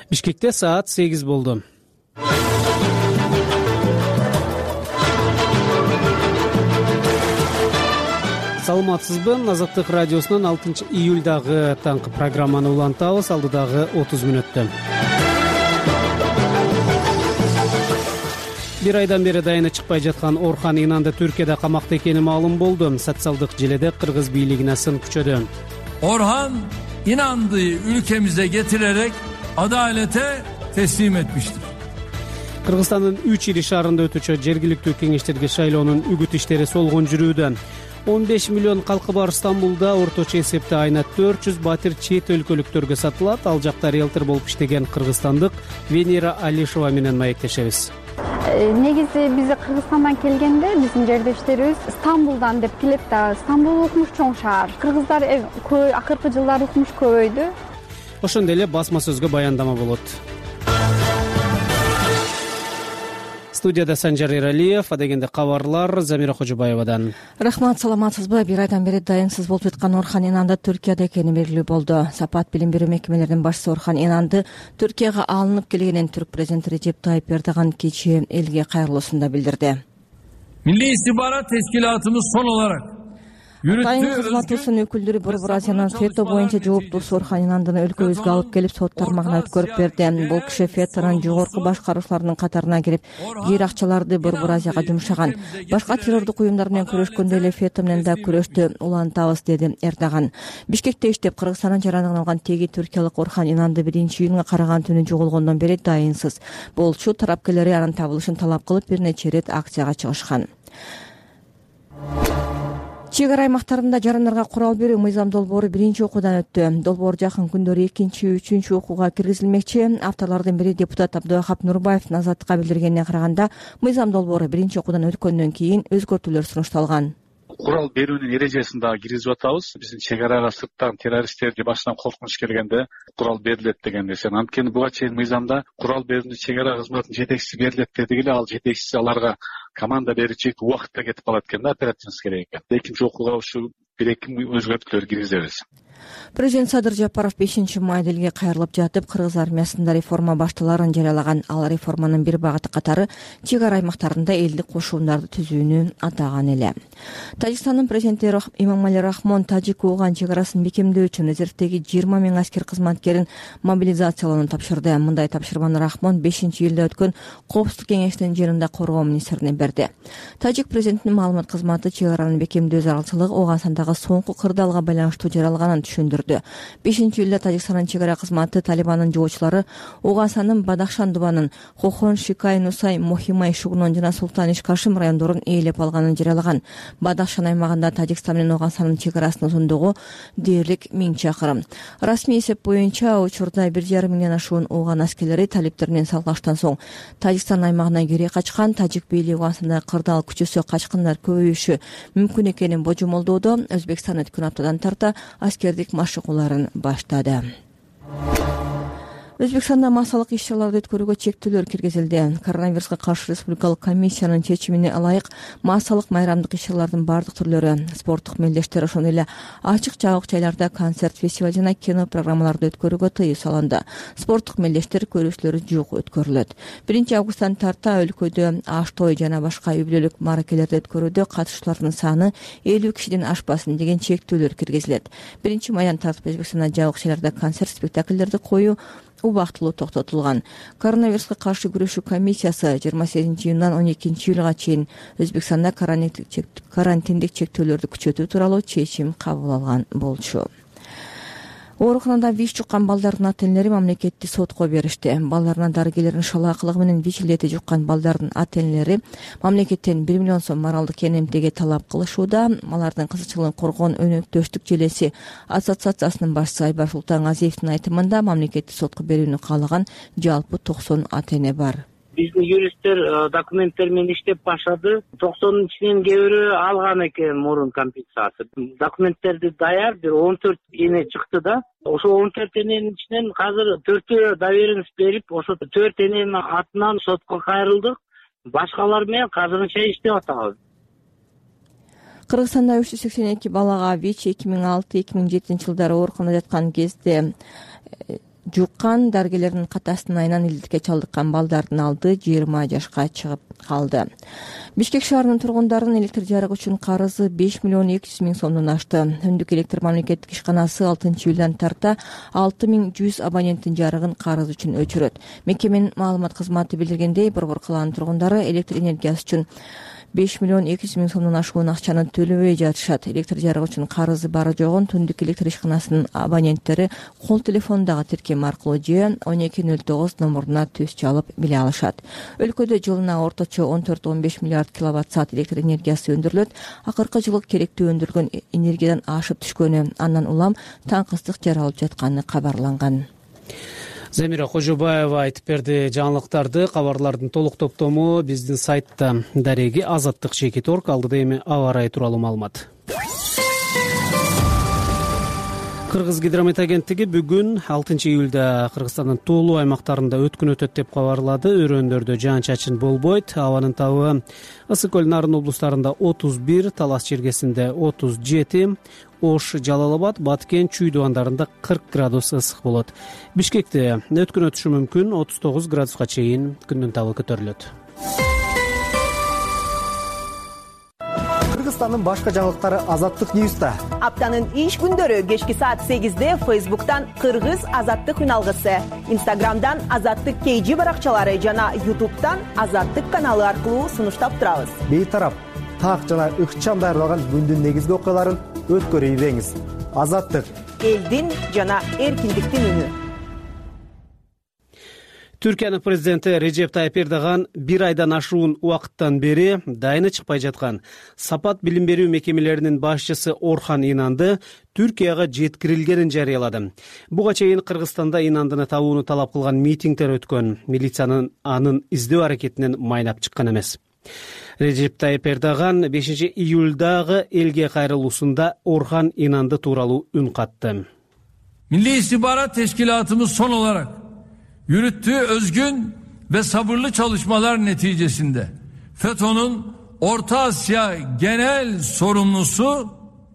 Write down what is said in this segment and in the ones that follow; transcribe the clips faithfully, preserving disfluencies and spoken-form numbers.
Бишкекте саат сегиз болду. Саламатсызбы? Азаттык радиосунун алтынчы июлдагы таңкы программаны улантабыз. Алдыдагы отуз мүнөттө. Бир айдан бери дайыны чыкпай жаткан Орхан Инанды Түркияда камакта экени маалым болду. Социалдык желеде кыргыз бийлигине сын күчөдү. Orhan İnandı'yı ülkemize getirerek adalete teslim etmiştir. Kırgızstandын üç iri шаарында өтүүчү жергиликтүү кеңештерге шайлоонун үгүт иштери солгон жүрүүдө. он беш миллион калкы бар Стамбулда орточо эсепте айына төрт жүз батир чет өлкөлүктөргө сатылат. Ал жакта риэлтор болуп иштеген кыргызстандык Венера Алишева менен маектешебиз. Негизи биз Кыргызстандан келгенде биздин жердештерибиз Стамбулдан деп келет да, Стамбул укмуш чоң шаар. Кыргыздар акыркы жылдары укмуш көбөйдү. Ошондой эле басма сөзгө баяндама болот. Студияда Санжар Эралиев, адегенде кабарлар Замира Кожобаевадан. Рахмат, саламатсызбы? Бир айдан бери дайынсыз болуп жаткан Орхан Инанды Түркияда экени белгилүү болду. Сапат билим берүү мекемелеринин башчысы Орхан Инанды Түркияга алынып келгенин түрк президенти Режеп Тайып Эрдоган кечээ элге кайрылуусунда билдирди. Milli İstihbarat Teşkilatımız son olarak Атайын кызматыбыздын өкүлдөрү Борбор Азиянын фето боюнча жооптуусу Орхан Инандыны өлкөбүзгө алып келип сот тармагына өткөрүп берди. Бул киши фетонун жогорку башкаруучуларынын катарына кирип, жер акчаларды Борбор Азияга жумшаган. Башка террордук уюмдар менен күрөшкөндөй эле фето менен да күрөштү улантабыз, деди Эрдоган. Бишкекте иштеп, Кыргызстандан жарандыгын алган теги түркиялык Орхан Инанды биринчи июнга караган түнү жоголгондон бери дайынсыз. Болчу тарапкерлери анын табылышын талап кылып, бир нече ирет акцияга чыгышкан. Чек ара аймактарында жарандарга курал берүү мыйзам долбоору биринчи окуудан өттү. Долбоор жакын күндөрү экинчи, үчүнчү окууга киргизилмекчи. Авторлордун бири депутат Абдыахап Нурбаевдин Азаттыкка билдиргенине караганда, мыйзам долбоору биринчи окуудан өткөндөн кийин өзгөртүүлөр сунушталган. Курал берүүнүн эрежесин дагы киргизип атабыз. Биздин чек арага сырттан террористтерди башынан коркунуч келгенде курал берилет деген нерсе. Анткени буга чейин мыйзамда курал берүүнү чек ара кызматынын жетекчиси берилет дедик эле, ал жетекчиси аларга команда берүүчү убакытта кетип калат экен да, оперативность керек экен. Экинчи окууга ушу бир эки өзгөртүүлөр киргизебиз. Президент Садыр Жапаров бешинчи майда элге кайрылып жатып, кыргыз армиясында реформа башталарын жарыялаган. Ал реформанын бир багыты катары чек ара аймактарында элдик кошундарды түзүүнү атаган эле. Тажикстандын президенти Имомали Рахмон тажик ууган чек арасын бекемдөө үчүн резервдеги жыйырма миң аскер кызматкерин мобилизациялоону тапшырды. Мындай тапшырманы Рахмон бешинчи июлда өткөн Коопсуздук кеңешинин жыйынында коргоо министрине берди. Тажик президентинин маалымат кызматы чек аранын бекемдөө зарылчылыгы Ооганстандагы соңку кырдаалга байланыштуу жаралганын түшүндүрдү. бешинчи июлда Тажикстандын чек ара кызматы Талибандын жоочулары Ооганстандын Бадахшан дубанын Хохон, Шикай, Нусай, Мохимай, Шугнон жана Султан-Иш Кашим райондорун ээлеп алганын жарыялаган. Бадахшан аймагында Тажикстан менен Ооганстандын чек арасынын узундугу дээрлик миң чакырым. Расмий эсеп боюнча учурда бир жарым миңден ашуун ооган аскерлери талиптер менен салгылаштан соң Тажикстан аймагына кире качкан. Тажик бийлиги Ооганстанда кырдаал күчөсө качкындар көбөйүшү мүмкүн экенин божомолдоодо. Өзбекстан өткөн аптадан тарта аскердик машыгууларын баштады. Өзбекстанда массалык иш-чараларды өткөрүүгө чектөөлөр киргизилди. Коронавируска каршы республикалык комиссиянын чечимине ылайык массалык майрамдык иш-чаралардын бардык түрлөрү, спорттук мелдештер, ошондой эле ачык жабык жайларда концерт, фестиваль жана кино программаларды өткөрүүгө тыюу салынды. Спорттук мелдештер көрүүчүлөрү жок өткөрүлөт. биринчи августтан тарта өлкөдө аш той жана башка үй бүлөлүк мааракелерди өткөрүүдө катышуучулардын саны элүү кишиден ашпасын деген чектөөлөр киргизилет. биринчи майдан тартып Өзбекстанда жабык жайларда концерт, спектакльдерди коюу убактылуу токтотулган. Коронавируска каршы күрөшүү комиссиясы жыйырма сегизинчи июндан он экинчи июлга чейин Өзбекстанда карантиндик чектөөлөрдү күчөтүү тууралуу чечим кабыл алган болчу. Ооруканада ВИЧ жуккан балдардын ата-энелери мамлекетти сотко беришти. Балдарына дарыгерлердин шалаакылыгы менен ВИЧ илети жуккан балдардын ата-энелери мамлекеттен бир миллион сом моралдык кенемтиги талап кылышууда. Алардын кызыкчылыгын коргоон өнөктөштүк желеси ассоциациясынын башчысы Айбар Султангазиевдин айтымында мамлекетти сотко берүүнү каалаган жалпы токсон ата-эне бар. Биздин юристтер документтер менен иштеп баштады. токсондун ичинен кээ бирөө алган экен мурун компенсация. Документтерди даяр бир он төрт эне чыкты да. Ошо он төрт эненин ичинен азыр төртөө доверенность берип, ошо төрт эненин атынан сотко кайрылдык. Башкалар менен азырынча иштеп атабыз. Кыргызстанда үч жүз сексен эки балага ВИЧ эки миң алты эки миң жетинчи жылдары ооруканада жаткан кезде жуккан. Дарыгерлердин катасынан айынан илдикке чалдыккан балдардын алды жыйырма жашка чыгып калды. Бишкек шаарынын тургундарынын электр жарыгы үчүн карызы беш миллион эки жүз миң сомдон ашты. Өндүк электр мамлекеттик ишканасы алтынчы июлдан тарта алты миң жүз абоненттин жарыгын карыз үчүн өчүрөт. Мекеменин маалымат кызматы билдиргендей, Борбор калаанын тургундары электр энергиясы үчүн беш миллион эки жүз миң сомдон ашуун акчаны төлөбөй жатышат. Электр жарыгы үчүн карызы бары жогун Түндүк электр ишканасынын абоненттери кол телефондагы тиркем аркылуу же он эки нөл тогуз номуруна түз чалып биле алышат. Өлкөдө жылына орточо он төрт он беш миллиард киловатт саат электр энергиясы өндүрүлөт. Акыркы жылы керектүү өндүргөн энергиядан ашып түшкөнү, андан улам таңкыстык жаралып жатканы кабарланган. Замира Кожобаева айтып берди жаңылыктарды. Кабарлардын толук топтому биздин сайтта. Дареги Азаттык чекит точка орг. Алдыда эми аба ырайы тууралуу маалымат. Кыргыз гидромет агенттиги бүгүн алтынчы июлда Кыргызстандын тоолуу аймактарында өткүн өтөт деп кабарлады. Өрөөндөрдө жаан-чачын болбойт. Абанын табы Ысык көл Нарын облустарында отуз бир, Талас чергесинде отуз жети, Ош, Жалал-Абад, Баткен, Чүй дубандарында кырк градус ысык болот. Бишкекте өткүн өтүшү мүмкүн, отуз тогуз градуска чейин күндүн табы көтөрүлөт. Кыргызстандын башка жаңылыктары Азаттык Ньюста. Аптанын иш күндөрү кечки саат сегизде Фейсбуктан Кыргыз Азаттык үналгысы, Инстаграмдан Азаттык кей жи баракчалары жана Ютубтан Азаттык каналы аркылуу сунуштап турабыз. Бейтарап, так жана ыкчам даярдалган күндүн негизги окуяларын өткөрүп ийбеңиз. Азаттык элдин жана эркиндиктин үнү. Түркиянын президенти Режеп Тайып Эрдоган бир айдан ашуун убакыттан бери дайыны чыкпай жаткан Сапат билим берүү мекемелеринин башчысы Орхан Инанды Түркияга жеткирилгенин жарыялады. Буга чейин Кыргызстанда Инандыны табууну талап кылган митингдер өткөн. Милициянын анын издөө аракетинен майнап чыккан эмес. Режеп Тайып Эрдоган бешинчи июлдагы элге кайрылуусунда Орхан Инанды тууралуу үн катты. Milli İstihbarat Teşkilatımız son olarak yürüttüğü özgün ve sabırlı çalışmalar neticesinde FETÖ'nün Orta Asya Genel Sorumlusu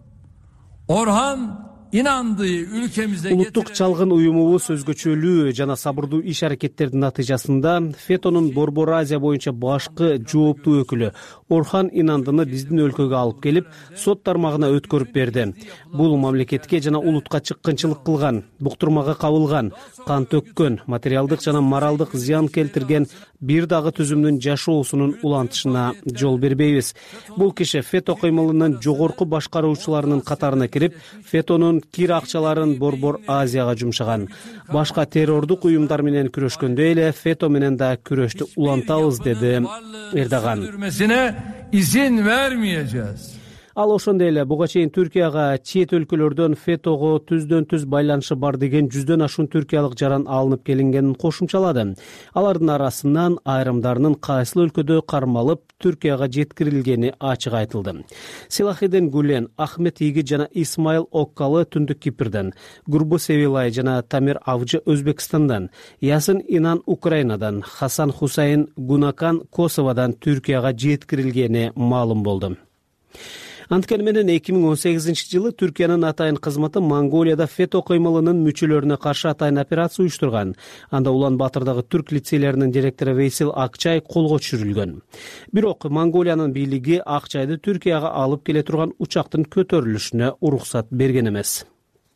Orhan İnandı'yı ülkemize Улуттук чалгын уюмубуз өзгөчөлүү жана сабырдуу иш аракеттердин натыйжасында ФЕТÖнүн Борбор Азия боюнча башкы жооптуу өкүлү Орхан Инандыны биздин өлкөгө алып келип, сот тармагына өткөрүп берди. Бул мамлекетке жана улутка чыккынчылык кылган, буктурмага кабылган, кан төккөн, материалдык жана моралдык зыян келтирген бир дагы түзүмдүн жашоосунун улантышына жол бербейбиз. Бул киши ФЕТÖ кыймылынын жогорку башкаруучуларынын катарына кирип, ФЕТÖнүн кир акчаларын Борбор Азияга жумшаган. Башка террордук уюмдар менен күрөшкөндөй эле ФЕТÖ менен да күрөштү улантабыз, деди Эрдоган. İzin vermeyeceğiz. Ал ошондой эле буга чейин Түркияга чет өлкөлөрдөн ФЕТÖгө түздөн түз байланышы бар деген жүздөн ашуун түркиялык жаран алынып келингенин кошумчалады. Алардын арасынан айрымдарынын кайсыл өлкөдө кармалып Түркияга жеткирилгени ачык айтылды. Силахиден Гулен, Ахмет Иги жана Исмаил Оккалы Түндүк Кипрден, Гурбу Севилай жана Тамир Авжы Өзбекстандан, Ясын Инан Украинадан, Хасан Хусайин Гунакан Косоводан Түркияга жеткирилгени маалым болду. Анткени менен эки миң он сегизинчи жылы Түркиянын атайын кызматы Монголияда ФЕТÖ кыймылынын мүчөлөрүнө каршы атайын операция уюштурган. Анда Улан Батырдагы түрк лицейлеринин директору Вейсел Акчай колго түшүрүлгөн. Бирок Монголиянын бийлиги Акчайды Түркияга алып келе турган учактын көтөрүлүшүнө уруксат берген эмес.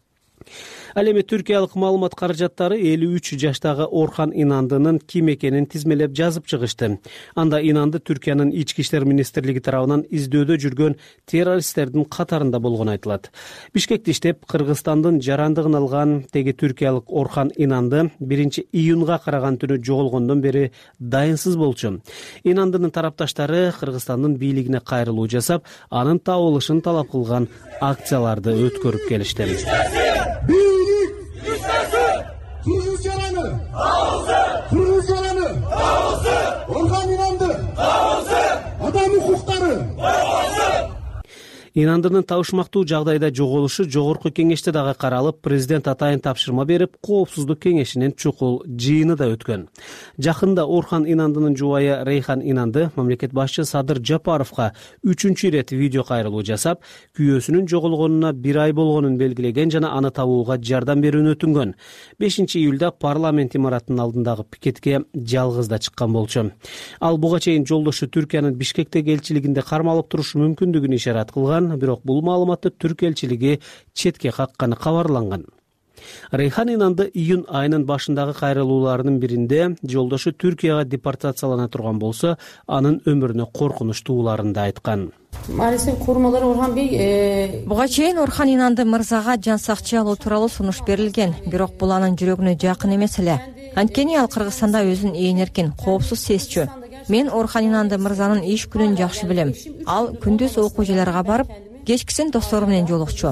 Ал эми түркиялык маалымат каражаттары элүү үч жаштагы Орхан Инандынын ким экенин тизмелеп жазып чыгышты. Анда Инанды Түркиянын ички иштер министрлиги тарабынан издөөдө жүргөн террористтердин катарында болгону айтылат. Бишкекте иштеп, Кыргызстандын жарандыгын алган теги түркиялык Орхан Инанды биринчи июнга караган түнү жоголгондон бери дайынсыз болчу. Инандынын тарапташтары Кыргызстандын бийлигине кайрылуу жасап, анын табылышын талап кылган акцияларды өткөрүп келишти. Kırgız yaranı! Dağılsın! Kırgız yaranı! Dağılsın! Orhan İnandı! Dağılsın! Adam hukukları! Dağılsın! Инандынын табышмактуу жагдайда жоголушу жогорку кеңеште дагы каралып, президент атайын тапшырма берип, коопсуздук кеңешинин чукул жыйыны да өткөн. Жакында Орхан Инандынын жубайы Рейхан Инанды мамлекет башчы Садыр Жапаровго үчүнчү ирет видео кайрылуу жасап, күйөөсүнүн жоголгонуна бир ай болгонун белгилеген жана аны табууга жардам берүүнү өтүнгөн. бешинчи июлда парламент имаратынын алдындагы пикетке жалгыз да чыккан болчу. Ал буга чейин жолдошу Түркиянын Бишкектеги элчилигинде кармалып турушу мүмкүндүгүн ишарат кылган, бирок бул маалыматты Түркия элчилиги четке какканы кабарланган. Рейхан Инанды июнь айынын башындагы кайрылууларынын биринде жолдошу Түркияга депортациялана турган болсо, анын өмүрүнө коркунуч тууларын да айткан. Буга чейин Орхан Инанды мырзага жан сакчы алуу тууралуу сунуш берилген, бирок бул анын жүрөгүнө жакын эмес эле. Анткени ал Кыргызстанда өзүн ээн эркин, коопсуз сезчү. Мен Орхан Инанды мырзанын иш күнүн жакшы билем. Ал күндүз окуу жайларга барып, кечкисин достору менен жолукчу.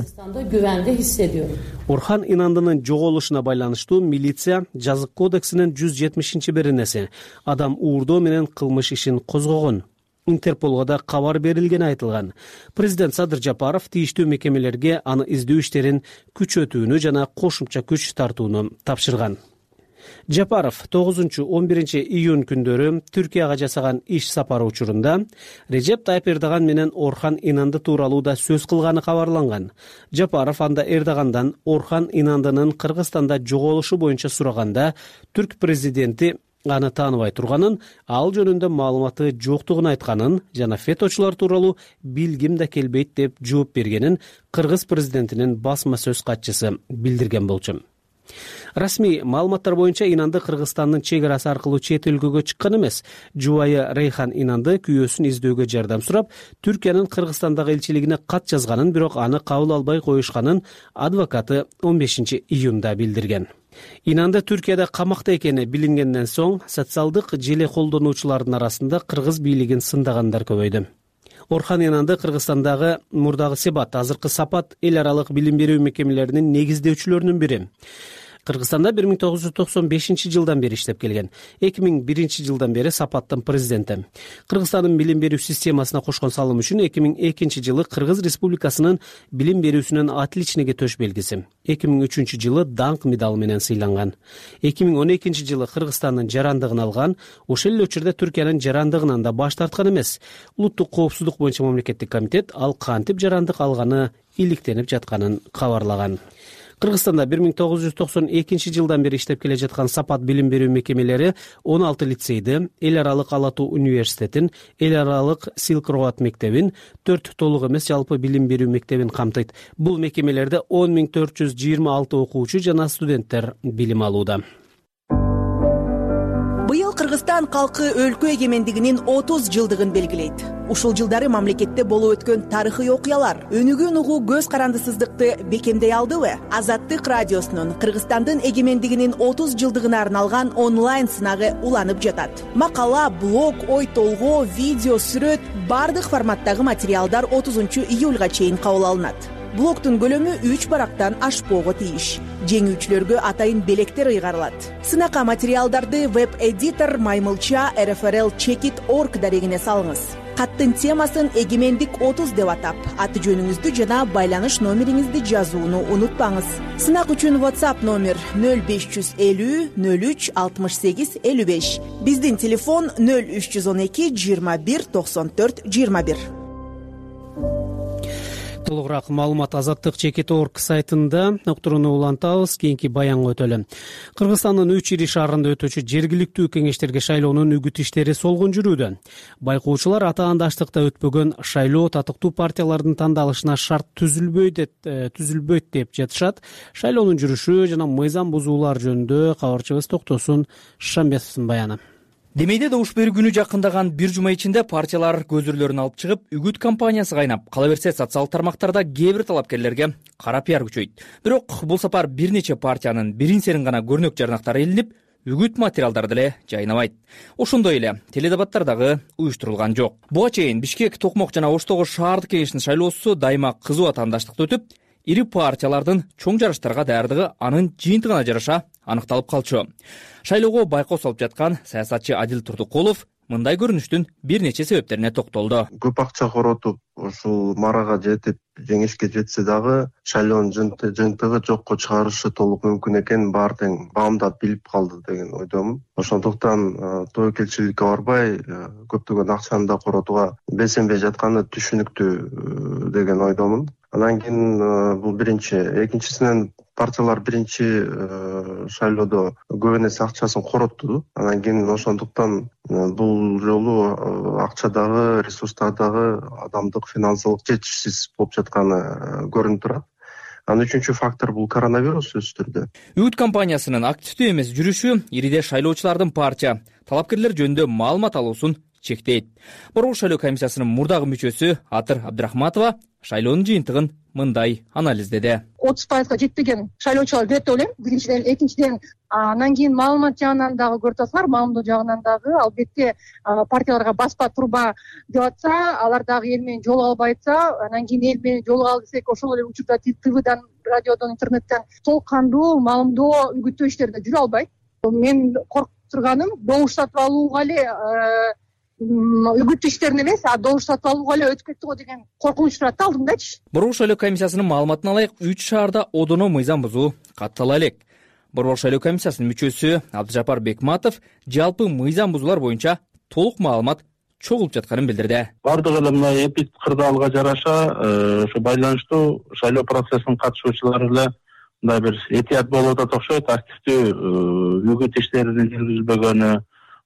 Орхан Инандынын жоголушуна байланыштуу милиция жазык кодексинин жүз жетимишинчи беренеси адам уурдоо менен кылмыш ишин козгогон. Интерполго да кабар берилгени айтылган. Президент Садыр Жапаров тийиштүү мекемелерге аны издөө иштерин күчөтүүнү жана кошумча күч тартууну тапшырган. Жапаров тогузунчу он биринчи июнь күндөрү Түркияга жасаган иш сапары учурунда Режеп Тайып Эрдоган менен Орхан Инанды тууралуу да сөз кылганы кабарланган. Жапаров анда Эрдогандан Орхан Инандынын Кыргызстанда жоголушу боюнча сураганда, түрк президенти аны тааныбай турганын, ал жөнүндө маалыматы жоктугун айтканын жана феточулар тууралуу билгим да келбейт деп жооп бергенин Кыргыз президентинин басма сөз катчысы билдирген болчу. Расмий маалыматтар боюнча Инанды Кыргызстандын чек арасы аркылуу чет өлкөгө чыккан эмес. Жубайы Рейхан Инанды күйөөсүн издөөгө жардам сурап, Түркиянын Кыргызстандагы элчилигине кат жазганын, бирок аны кабыл албай коюшканын адвокаты он бешинчи июнда билдирген. Инанды Түркияда камакта экени билингенден соң социалдык желе колдонуучулардын арасында кыргыз бийлигин сындагандар көбөйдү. Орхан Инанды Кыргызстандагы мурдагы Себат, азыркы Сапат эл аралык билим берүү мекемелеринин негиздөөчүлөрүнүн бири. Кыргызстанда бир миң тогуз жүз токсон бешинчи жылдан бери иштеп келген. эки миң биринчи жылдан бери Сапаттын президенти. Кыргызстандын билим берүү системасына кошкон салым үчүн эки миң экинчи жылы Кыргыз Республикасынын билим берүүсүнүн отличниги төш белгиси, эки миң үчүнчү жылы даңк медалы менен сыйланган. эки миң он экинчи жылы Кыргызстандын жарандыгын алган, ошол эле учурда Түркиянын жарандыгынан да баш тарткан эмес. Улуттук коопсуздук боюнча мамлекеттик комитет ал кантип жарандык алганы иликтенип жатканын кабарлаган. Кыргызстанда бир миң тогуз жүз токсон экинчи жылдан бери иштеп келе жаткан Сапат билим берүү мекемелери он алты лицейди, эл аралык Ала Тоо университетин, эл аралык Silk Road мектебин, төрт толук эмес жалпы билим берүү мектебин камтыйт. Бул мекемелерде он миң төрт жүз жыйырма алты окуучу жана студенттер билим алууда. Быйыл Кыргызстан калкы өлкө эгемендигинин отуз жылдыгын белгилейт. Ушул жылдары мамлекетте болуп өткөн тарыхый окуялар өнүгүүн угуу көз карандысыздыкты бекемдей алдыбы? Азаттык радиосунун Кыргызстандын эгемендигинин отуз жылдыгына арналган онлайн сынагы уланып жатат. Макала, блог, ой толгоо, видео, сүрөт бардык форматтагы материалдар отузунчу июлга чейин кабыл алынат. Блогтун көлөмү үч барактан ашпоого тийиш. Жеңүүчүлөргө атайын белектер ыйгарылат. Сынакка материалдарды веб-эдитор Маймылча эр эф эр эл чекит точка орг дарегине салыңыз. Каттын темасын эгемендик отуз деп атап, аты жөнүңүздү жана байланыш номериңизди жазууну унутпаңыз. Сынак үчүн WhatsApp номер нөл беш жүз элүү нөл үч алтымыш сегиз элүү беш. Биздин телефон нөл үч жүз он эки жыйырма бир токсон төрт жыйырма бир. Толугураак маалымат Азаттык чекит точка орг сайтында уктурууну улантабыз. Кийинки баянга өтөлү. Кыргызстандын үч ири шаарында өтүүчү жергиликтүү кеңештерге шайлоонун үгүт иштери солгун жүрүүдө. Байкоочулар атаандаштыкта өтпөгөн шайлоо татыктуу партиялардын тандалышына шарт түзүлбөйт деп түзүлбөйт деп жатышат. Шайлоонун жүрүшү жана мыйзам бузуулар жөнүндө кабарчыбыз Токтосун Шамбетовдун баяны. Демейде добуш берүү күнү жакындаган бир жума ичинде партиялар көзүрлөрүн алып чыгып, үгүт кампаниясы кайнап, кала берсе социалдык тармактарда кээ бир талапкерлерге кара пиар күчөйт. Бирок бул сапар бир нече партиянын бирин-серин гана көрнөк жарнактары илинип, үгүт материалдары деле жайнабайт. Ошондой эле теледебаттар дагы уюштурулган жок. Буга чейин Бишкек, Токмок жана Оштогу шаардык кеңешинин шайлоосу дайыма кызуу атаандаштыкта өтүп, ири партиялардын чоң жарыштарга даярдыгы анын жыйынтыгына жараша аныкталып калчу. Шайлоого байкоо салып жаткан саясатчы Адил Турдукулов мындай көрүнүштүн бир нече себептерине токтолду. Көп акча коротуп ушул марага жетип жеңишке жетсе дагы шайлоонун жыйынтыгы жокко чыгарышы толук мүмкүн экенин баары тең баамдап билип калды деген ойдомун. Ошондуктан тобокелчиликке барбай көптөгөн акчаны да коротууга бесенбей жатканы түшүнүктүү деген ойдомун. Анан кийин бул биринчи, экинчисинен партиялар биринчи шайлоодо көп нерсе акчасын коротту. Анан кийин ошондуктан бул жолу акчадагы, ресурстардагы адамдык финансылык жетишсиз болуп жатканы көрүнүп турат. Анан үчүнчү фактор бул коронавирус сөзсүз түрдө. Үгүт компаниясынын активдүү эмес жүрүшү ириде шайлоочулардын партия талапкерлер жөнүндө маалымат алуусун чектейт. Борбор шайлоо комиссиясынын мурдагы мүчөсү Атыр Абдрахматова шайлоонун жыйынтыгын мындай анализдеди. отуз пайызга жетпеген шайлоочулар берет деп ойлойм. Биринчиден, экинчиден анан кийин маалымат жагынан дагы көрүп атасыңар, маамдоо жагынан дагы албетте партияларга баспа турба деп атса, алар дагы эл менен жолуга албайса, анан кийин эл менен жолуга ал десек, ошол эле учурда ТВдан, радиодон, интернеттен толук кандуу маалымдоо, үгүттөө иштери да жүрө албайт. Мен коркуп турганым добуш сатып алууга эле үгүт иштерин эмес, а добуш сатып алууга эле өтүп кетти го деген коркунуч турат да алдымдачы. Борбор шайлоо комиссиясынын маалыматына ылайык үч шаарда одоно мыйзам бузуу каттала элек. Борбор шайлоо комиссиясынын мүчөсү Абдыжапар Бекматов жалпы мыйзам бузуулар боюнча толук маалымат чогулуп жатканын билдирди. Бардыгы эле мына эпид кырдаалга жараша ошо байланыштуу шайлоо процессинин катышуучулары эле мындай бир этият болуп атат окшойт. Активдүү үгүт иштеринин жүргүзүлбөгөнү,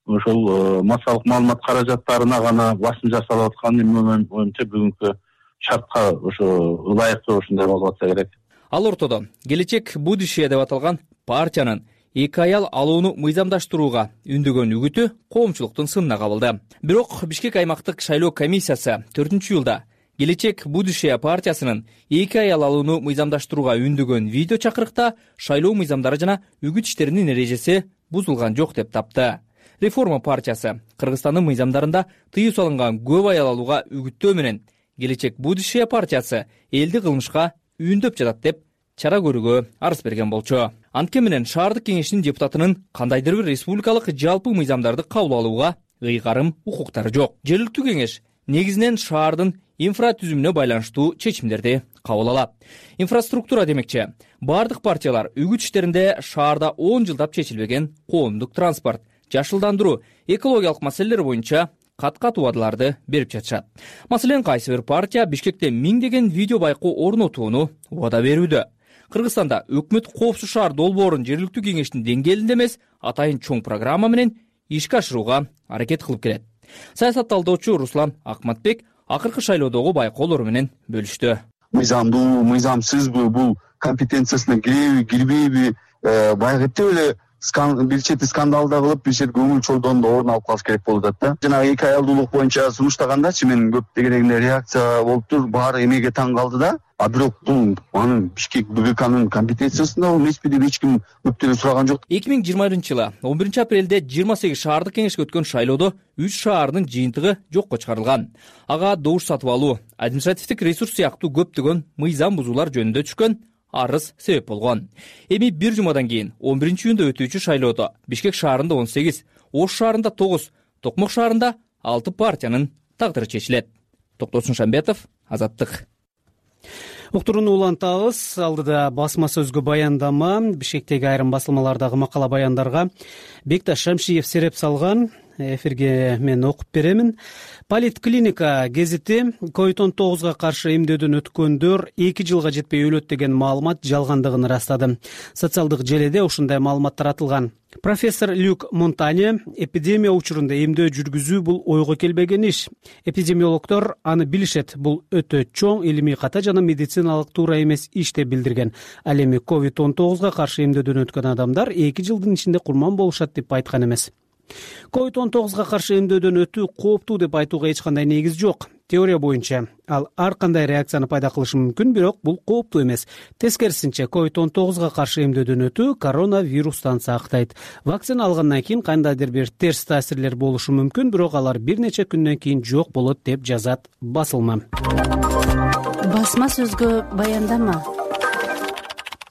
ошол массалык маалымат каражаттарына гана басым жасалып атканы менин оюмча бүгүнкү шартка ошо ылайыктуу ушундай болуп атса керек. Ал ортодо келечек будущее деп аталган партиянын эки аял алууну мыйзамдаштырууга үндөгөн үгүтү коомчулуктун сынына кабылды. Бирок Бишкек аймактык шайлоо комиссиясы төртүнчү июлда келечек будущее партиясынын эки аял алууну мыйзамдаштырууга үндөгөн видео чакырыкта шайлоо мыйзамдары жана үгүт иштеринин эрежеси бузулган жок деп тапты. Реформа партиясы Кыргызстандын мыйзамдарында тыюу салынган көп аял алууга үгүттөө менен келечек будущее партиясы элди кылмышка үндөп жатат деп чара көрүүгө арыз берген болчу. Анткени менен шаардык кеңештин депутатынын кандайдыр бир республикалык жалпы мыйзамдарды кабыл алууга ыйгарым укуктары жок. Жергиликтүү кеңеш негизинен шаардын инфратүзүмүнө байланыштуу чечимдерди кабыл алат. Инфраструктура демекчи, бардык партиялар үгүт иштеринде шаарда он жылдап чечилбеген коомдук транспорт, жашылдандыруу, экологиялык маселелер боюнча кат-кат убадаларды берип жатышат. Маселен, кайсы бир партия Бишкекте миңдеген видео байкоо орнотууну убада берүүдө. Кыргызстанда өкмөт коопсуз шаар долбоорун жергиликтүү кеңештин деңгээлинде эмес, атайын чоң программа менен ишке ашырууга аракет кылып келет. Саясат талдоочу Руслан Акматбек акыркы шайлоодогу байкоолору менен бөлүштү. Мыйзамдуу, мыйзамсызбы, бул компетенциясына киреби, кирбейби, байгытты эле бир чети скандалда кылып, бир чет көңүл чолдонду орун алып калыш керек болуп атат да. Жана эки аялдуулук боюнча сунуштагандачы мен көп дегенегине реакция болуптур, баары эмеге таң калды да. А бирок бул анын Бишкек БГКнын компетенциясында эмеспи деп эч ким көптөн сураган жок. эки миң жыйырманчы жылы он биринчи апрелде жыйырма сегиз шаардык кеңешке өткөн шайлоодо үч шаардын жыйынтыгы жокко чыгарылган. Ага добуш сатып алуу, административдик ресурс сыяктуу көптөгөн мыйзам бузуулар жөнүндө түшкөн арыз себеп болгон. Эми бир жумадан кийин он биринчи июнда өтүүчү шайлоодо Бишкек шаарында он сегиз, Ош шаарында тогуз, Токмок шаарында алты партиянын тагдыры чечилет. Токтосун Шамбетов, Азаттык. Уктурууну улантабыз. Алдыда басма сөзгө баяндама, Бишкектеги айрым басылмалардагы макала баяндарга Бекташ Шамшиев сереп салган. Эфирге мен окуп беремин. Политклиника гезити ковид он тогузга каршы эмдөөдөн өткөндөр эки жылга жетпей өлөт деген маалымат жалгандыгын ырастады. Социалдык желеде ушундай маалымат таратылган. Профессор Люк Монтане эпидемия учурунда эмдөө жүргүзүү бул ойго келбеген иш. Эпидемиологдор аны билишет, бул өтө чоң илимий ката жана медициналык туура эмес иш деп билдирген. Ал эми ковид он тогузга каршы эмдөөдөн өткөн адамдар эки жылдын ичинде курман болушат деп айткан эмес. ковид он тогузга каршы эмдөөдөн өтүү кооптуу деп айтууга эч кандай негиз жок. Теория боюнча ал ар кандай реакцияны пайда кылышы мүмкүн, бирок бул кооптуу эмес. Тескерисинче, ковид он тогузга каршы эмдөөдөн өтүү коронавирустан сактайт. Вакцина алгандан кийин кандайдыр бир терс таасирлер болушу мүмкүн, бирок алар бир нече күндөн кийин жок болот деп жазат басылма. Басма сөзгө баяндама.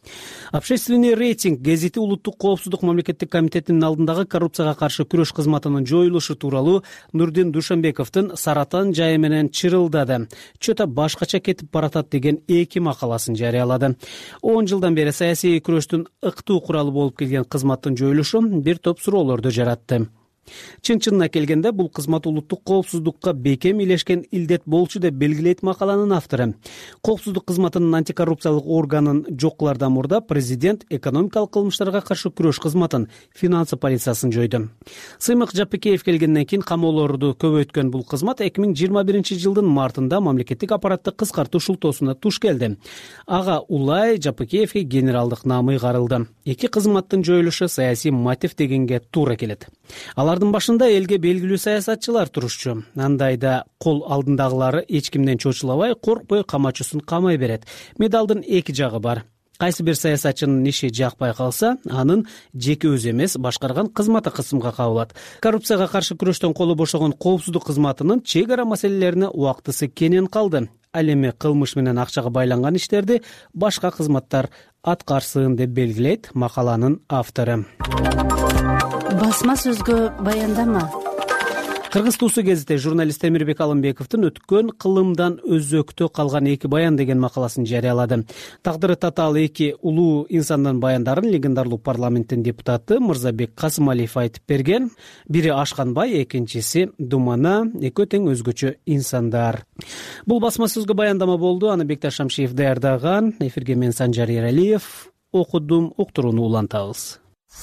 Общественный рейтинг гезити улуттук коопсуздук мамлекеттик комитетинин алдындагы коррупцияга каршы күрөш кызматынын жоюлушу тууралуу Нурдин Душанбековдун Саратан жайы менен чырылдады. Чөтө башкача кетип баратат деген эки макаласын жарыялады. он жылдан бери саясий күрөштүн ыктуу куралы болуп келген кызматтын жоюлушу бир топ суроолорду жаратты. Чын-чынына келгенде бул кызмат улуттук коопсуздукка бекем илешкен илдет болчу деп белгилейт макаланын автору. Коопсуздук кызматынын антикоррупциялык органын жоккулардан мурда президент экономикалык кылмыштарга каршы күрөш кызматын, финансы полициясын жойду. Сыймык Жапыкеев келгенден кийин камоолорду көбөйткөн бул кызмат эки миң жыйырма биринчи жылдын мартында мамлекеттик аппаратты кыскартуу шултоосуна туш келди. Ага улай Жапыкеевге генералдык наамы ыйгарылды. Эки кызматтын жоюлушу саясий мотив дегенге туура келет. Алардын башында элге белгилүү саясатчылар турушчу. Андайда кол алдындагылары эч кимден чочулабай, коркпой камачусын камай берет. Медалдын эки жагы бар. Кайсы бир саясатчынын иши жакпай калса, анын жеке өзү эмес, башкарган кызматы кысымга кабылат. Коррупцияга каршы күрөштөн колу бошогон коопсуздук кызматынын чек ара маселелерине убактысы кенен калды. Ал эми кылмыш менен акчага байланган иштерди башка кызматтар аткарсын деп белгилейт макаланын автору. Басма сөзгө баяндама. Кыргыз туусу гезите журналист Эмирбек Алымбековдун өткөн кылымдан өзөктө калган эки баян деген макаласын жарыялады. Тагдыры татаал эки улуу инсандын баяндарын легендарлуу парламенттин депутаты Мырзабек Касымалиев айтып берген. Бири Ашканбай, экинчиси Думана, экөө тең өзгөчө инсандар. Бул басма сөзгө баяндама болду. Аны Бекташ Шамшиев даярдаган. Эфирге мен Санжар Эралиев окудум, уктурууну улантабыз.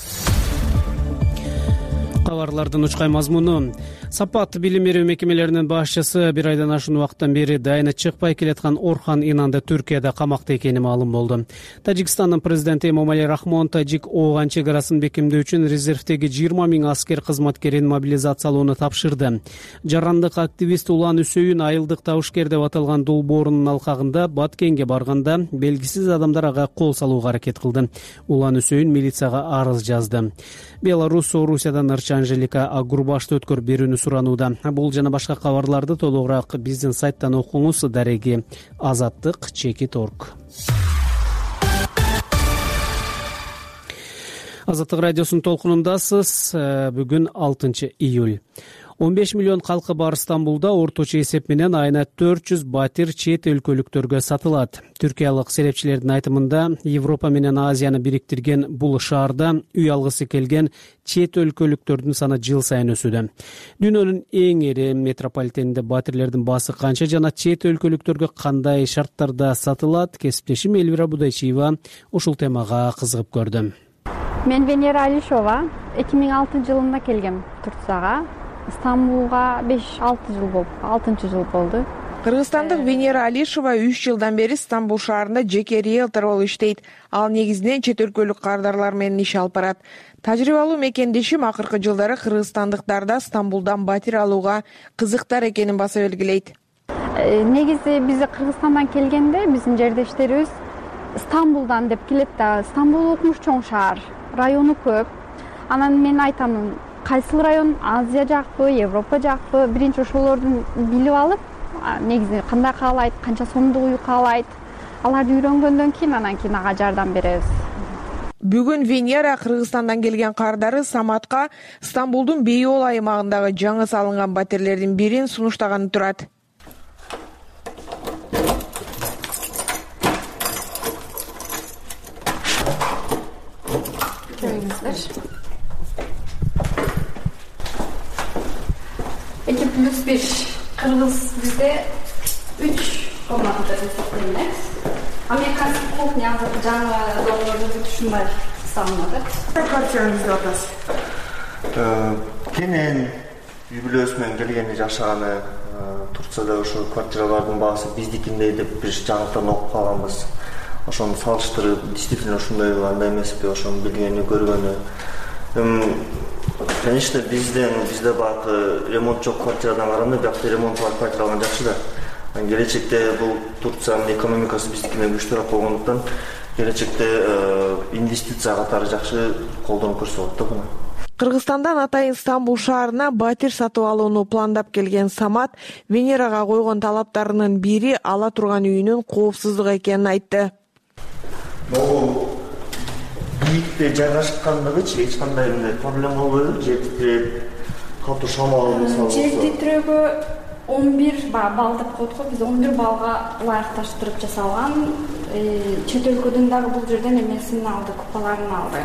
Кабарлардын учкай мазмуну. Сапат билим берүү мекемелеринин башчысы бир айдан ашуун убакыттан бери дайыны чыкпай келаткан Орхан Инанды Түркияда камакта экени маалым болду. Тажикстандын президенти Эмомали Рахмон Тажик-Ооган чек арасын бекемдөө үчүн резервдеги жыйырма миң аскер кызматкерин мобилизациялоону тапшырды. Жарандык активист Улан Үсөйүн айылдык табышкер деп аталган долбоорунун алкагында Баткенге барганда белгисиз адамдар ага кол салууга аракет кылды. Улан Үсөйүн милицияга арыз жазды. Беларусь Орусиядан Ырча Анжелика Агурбашты өткөрүп берүүнү суранууда. Бул жана башка кабарларды толугураак биздин сайттан окуңуз. Дареги Азаттык чекит точка орг. Азаттык радиосунун толкунундасыз. Бүгүн алтынчы июль. он беш миллион калкы бар Стамбулда орточо эсеп менен айына төрт жүз батир чет өлкөлүктөргө сатылат. Түркиялык серепчилердин айтымында Европа менен Азияны бириктирген бул шаарда үй алгысы келген чет өлкөлүктөрдүн саны жыл сайын өсүүдө. Дүйнөнүн эң ири метрополитенинде батирлердин баасы канча жана чет өлкөлүктөргө кандай шарттарда сатылат? Кесиптешим Элвира Будайчиева ушул темага кызыгып көрдү. Мен Венера Алишова эки миң алтынчы жылында келгем Турцияга. Стамбулга беш алты жыл болду, алтынчы жыл болду. Кыргызстандык Венера Алишова үч жылдан бери Стамбул шаарында жеке риэлтор болуп иштейт. Ал негизинен чет өлкөлүк кардарлар менен иш алып барат. Тажрыйбалуу мекендешим акыркы жылдары кыргызстандыктарда Стамбулдан батир алууга кызыктар экенин баса белгилейт. Негизи биз Кыргызстандан келгенде биздин жердештерибиз Стамбулдан деп келет да, Стамбул укмуш чоң шаар, району көп. Анан мен айтам, кайсыл район, Азия жакпы, Европа жакпы, биринчи ошолордун билип алып, негизи кандай каалайт, канча сомдук үй каалайт, аларды үйрөнгөндөн кийин анан кийин ага жардам беребиз. Бүгүн Венера Кыргызстандан келген кардары Саматка Стамбулдун Бейол аймагындагы жаңы салынган батирлердин бирин сунуштаганы турат. эки плюс беш кыргыз бизде үч комната эсептелинет. Американский кухня жаңы долларды түшүнбай салынат. Квартираңызды деп атасыз? Кенен үй бүлөсү менен келгени жашаганы Турцияда ошо квартиралардын баасы биздикиндей деп бир жаңылыктан окуп калганбыз. Ошону салыштырып, действительно ушундай андай эмеспи, ошону билгени, көргөнү. Конечно, бизден бизде баягы ремонт жок квартирадан караганда биякта ремонт бар квартира алган жакшы да. Келечекте бул Турциянын экономикасы биздикинен күчтүүрөөк болгондуктан келечекте инвестиция катары жакшы колдонуп көрсө болот да буну. Кыргызстандан атайын Стамбул шаарына батир сатып алууну пландап келген Самат Венерага койгон талаптарынын бири ала турган үйүнүн коопсуздук экенин айтты. Могу бийликте жайгашкандыгычы эч кандай мындай проблема болбойбу? Жер титиреп, катуу шамал мисалы. Жер титирөөгө он бир балл деп коет го. Биз он бир баллга ылайыкташтырып жасалган. Чет өлкөдөн дагы бул жерден эмесин алды, купаларын алды.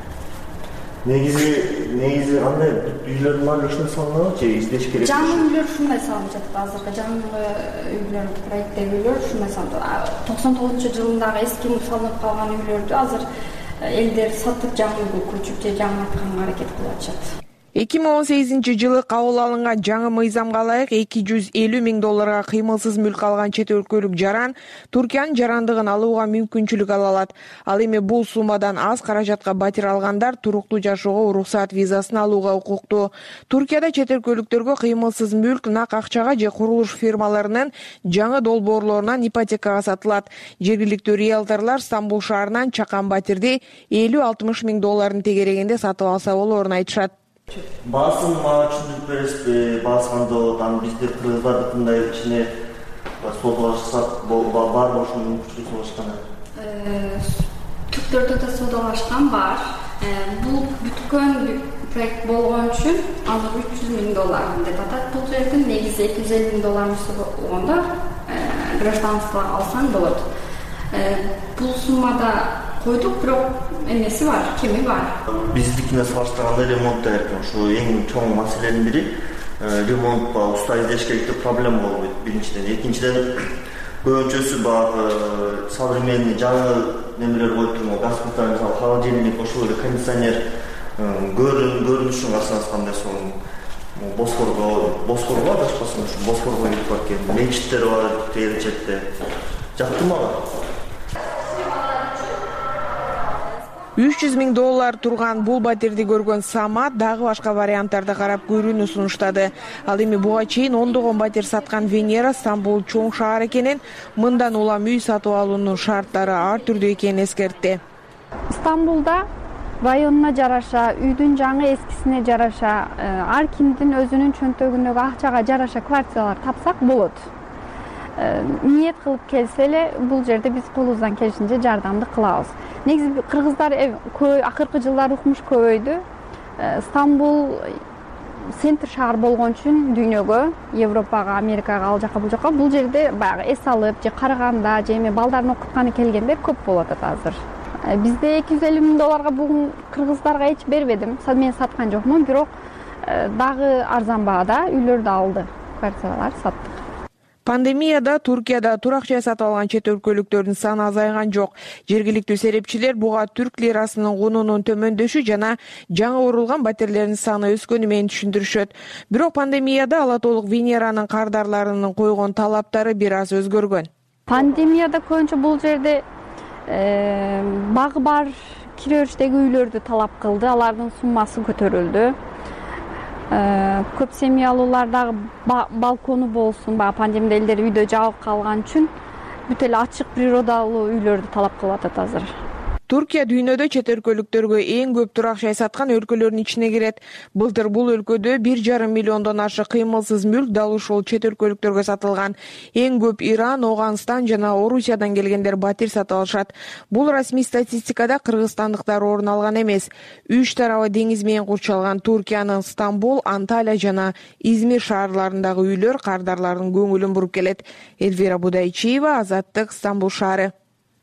Негизи негизи андай үйлөрдүн баары ушундай салынабы, же издеш керек? Жаңы үйлөр ушундай салынып жатат. Азыркы жаңы үйлөр, проекттеги үйлөр ушундай салынат. токсон тогузунчу жылындагы эски салынып калган үйлөрдү азыр элдер сатып жаңы үйгө көчүп же жаңыртканга аракет кылып атышат. эки миң он сегизинчи жылы кабыл алынган жаңы мыйзамга ылайык эки жүз элүү миң долларга кыймылсыз мүлк алган чет өлкөлүк жаран Туркиянын жарандыгын алууга мүмкүнчүлүк ала алат. Ал эми бул суммадан аз каражатка батир алгандар туруктуу жашоого уруксаат визасын алууга укуктуу. Туркияда чет өлкөлүктөргө кыймылсыз мүлк нак акчага же курулуш фирмаларынын жаңы долбоорлорунан ипотекага сатылат. Жергиликтүү риэлторлор Стамбул шаарынан чакан батирди элүү алтымыш миң долларын тегерегенде сатып алса болоорун айтышат. Баасын мага түшүндүрүп бересизби? Баасы кандай болот? Аны бизде кыргызбардыкындай ичине содалашсак бар ошонун мүмкүнчүлүгү содалашкан. Түрктөрдө да содалашкан бар. Бул бүткөн проект болгон үчүн азыр үч жүз миң доллар деп атат. Бул жерден негизи эки жүз элүү миң доллар болгондо гражданство алсаң болот. Бул суммада койдук, бирок эмеси бар, кеми бар. Биздикине салыштырганда ремонт эркин. Ошо эң чоң маселенин бири ремонтко уста издеш керек деп проблема болбойт биринчиден. Экинчиден көбүнчөсү баягы современный жаңы немелер коюп турган газбутар, мисалы холодильник, ошол эле кондиционер, көрүнүшүн карасаңыз кандай сонун. Босфорго, Босфорго башкасын ушу Босфорго кетип баркен. Мечиттер бар тегере четте. Жакты мага. үч жүз миң доллар турган бул батирди көргөн Самат дагы башка варианттарды карап көрүүнү сунуштады. Ал эми буга чейин ондогон батир саткан Венера Стамбул чоң шаар экенин, мындан улам үй сатып алуунун шарттары ар түрдүү экенин эскертти. Стамбулда районуна жараша, үйдүн жаңы эскисине жараша, ар кимдин өзүнүн чөнтөгүнөгү акчага жараша квартиралар тапсак болот. Ниет кылып келсе эле бул жерде биз колубуздан келишинче жардамды кылабыз. Негизи кыргыздар акыркы жылдары укмуш көбөйдү. Стамбул центр шаар болгон үчүн дүйнөгө, Европага, Америкага, ал жака бул жака бул жерде баягы эс алып же караганда же эми балдарын окутканы келгендер көп болуп атат азыр. Бизде эки жүз элүү миң долларга бүгүн кыргыздарга эч бербедим. Мен саткан жокмун, бирок дагы арзан баада үйлөрдү алды, квартиралар саттык. Пандемияда Туркияда турак жай сатып алган чет өлкөлүктөрдүн саны азайган жок. Жергиликтүү серепчилер буга түрк лирасынын кунунун төмөндөшү жана жаңы урулган батирлердин саны өскөнү менен түшүндүрүшөт. Бирок пандемияда ала толук Венеранын кардарларынын койгон талаптары бир аз өзгөргөн. Пандемияда көбүнчө бул жерде багы бар кире бериштеги үйлөрдү талап кылды, алардын суммасы көтөрүлдү. Көп семьялуулардагы балкону болсун, баягы пандемияда элдер үйдө жабык калган үчүн бүт эле ачык природалуу үйлөрдү талап кылып атат азыр. Туркия дүйнөдө чет өлкөлүктөргө эң көп турак жай саткан өлкөлөрдүн ичине кирет. Былтыр бул өлкөдө бир жарым миллиондон ашык кыймылсыз мүлк дал ушул чет өлкөлүктөргө сатылган. Эң көп Иран, Оганстан жана Орусиядан келгендер батир сатып алышат. Бул расмий статистикада кыргызстандыктар орун алган эмес. Үч тарабы деңиз менен курчалган Туркиянын Стамбул, Анталия жана Измир шаарларындагы үйлөр кардарлардын көңүлүн буруп келет. Эльвира Будайчиева, Азаттык, Стамбул шаары.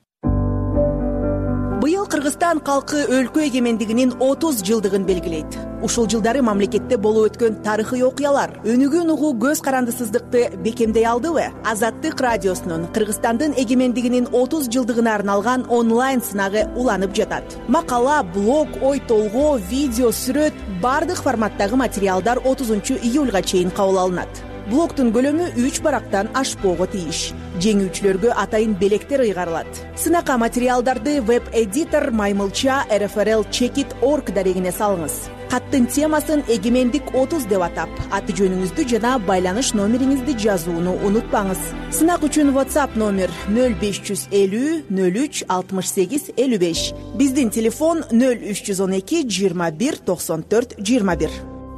Быйыл Кыргызстан калкы өлкө эгемендигинин отуз жылдыгын белгилейт. Ушул жылдары мамлекетте болуп өткөн тарыхый окуялар өнүгүүн угуу көз карандысыздыкты бекемдей алдыбы? Азаттык радиосунун Кыргызстандын эгемендигинин отуз жылдыгына арналган онлайн сынагы уланып жатат. Макала, блог, ой толгоо, видео, сүрөт бардык форматтагы материалдар отузунчу июлга чейин кабыл алынат. Блогтун көлөмү үч барактан ашпоого тийиш. Жеңүүчүлөргө атайын белектер ыйгарылат. Сынакка материалдарды веб-эдитор Маймылча эр эф эр эл чекит точка орг дарегине салыңыз. Каттын темасын эгемендик отуз деп атап, аты жөнүңүздү жана байланыш номериңизди жазууну унутпаңыз. Сынак үчүн WhatsApp номер нөл беш жүз элүү нөл үч алтымыш сегиз элүү беш. Биздин телефон нөл үч жүз он эки жыйырма бир токсон төрт жыйырма бир.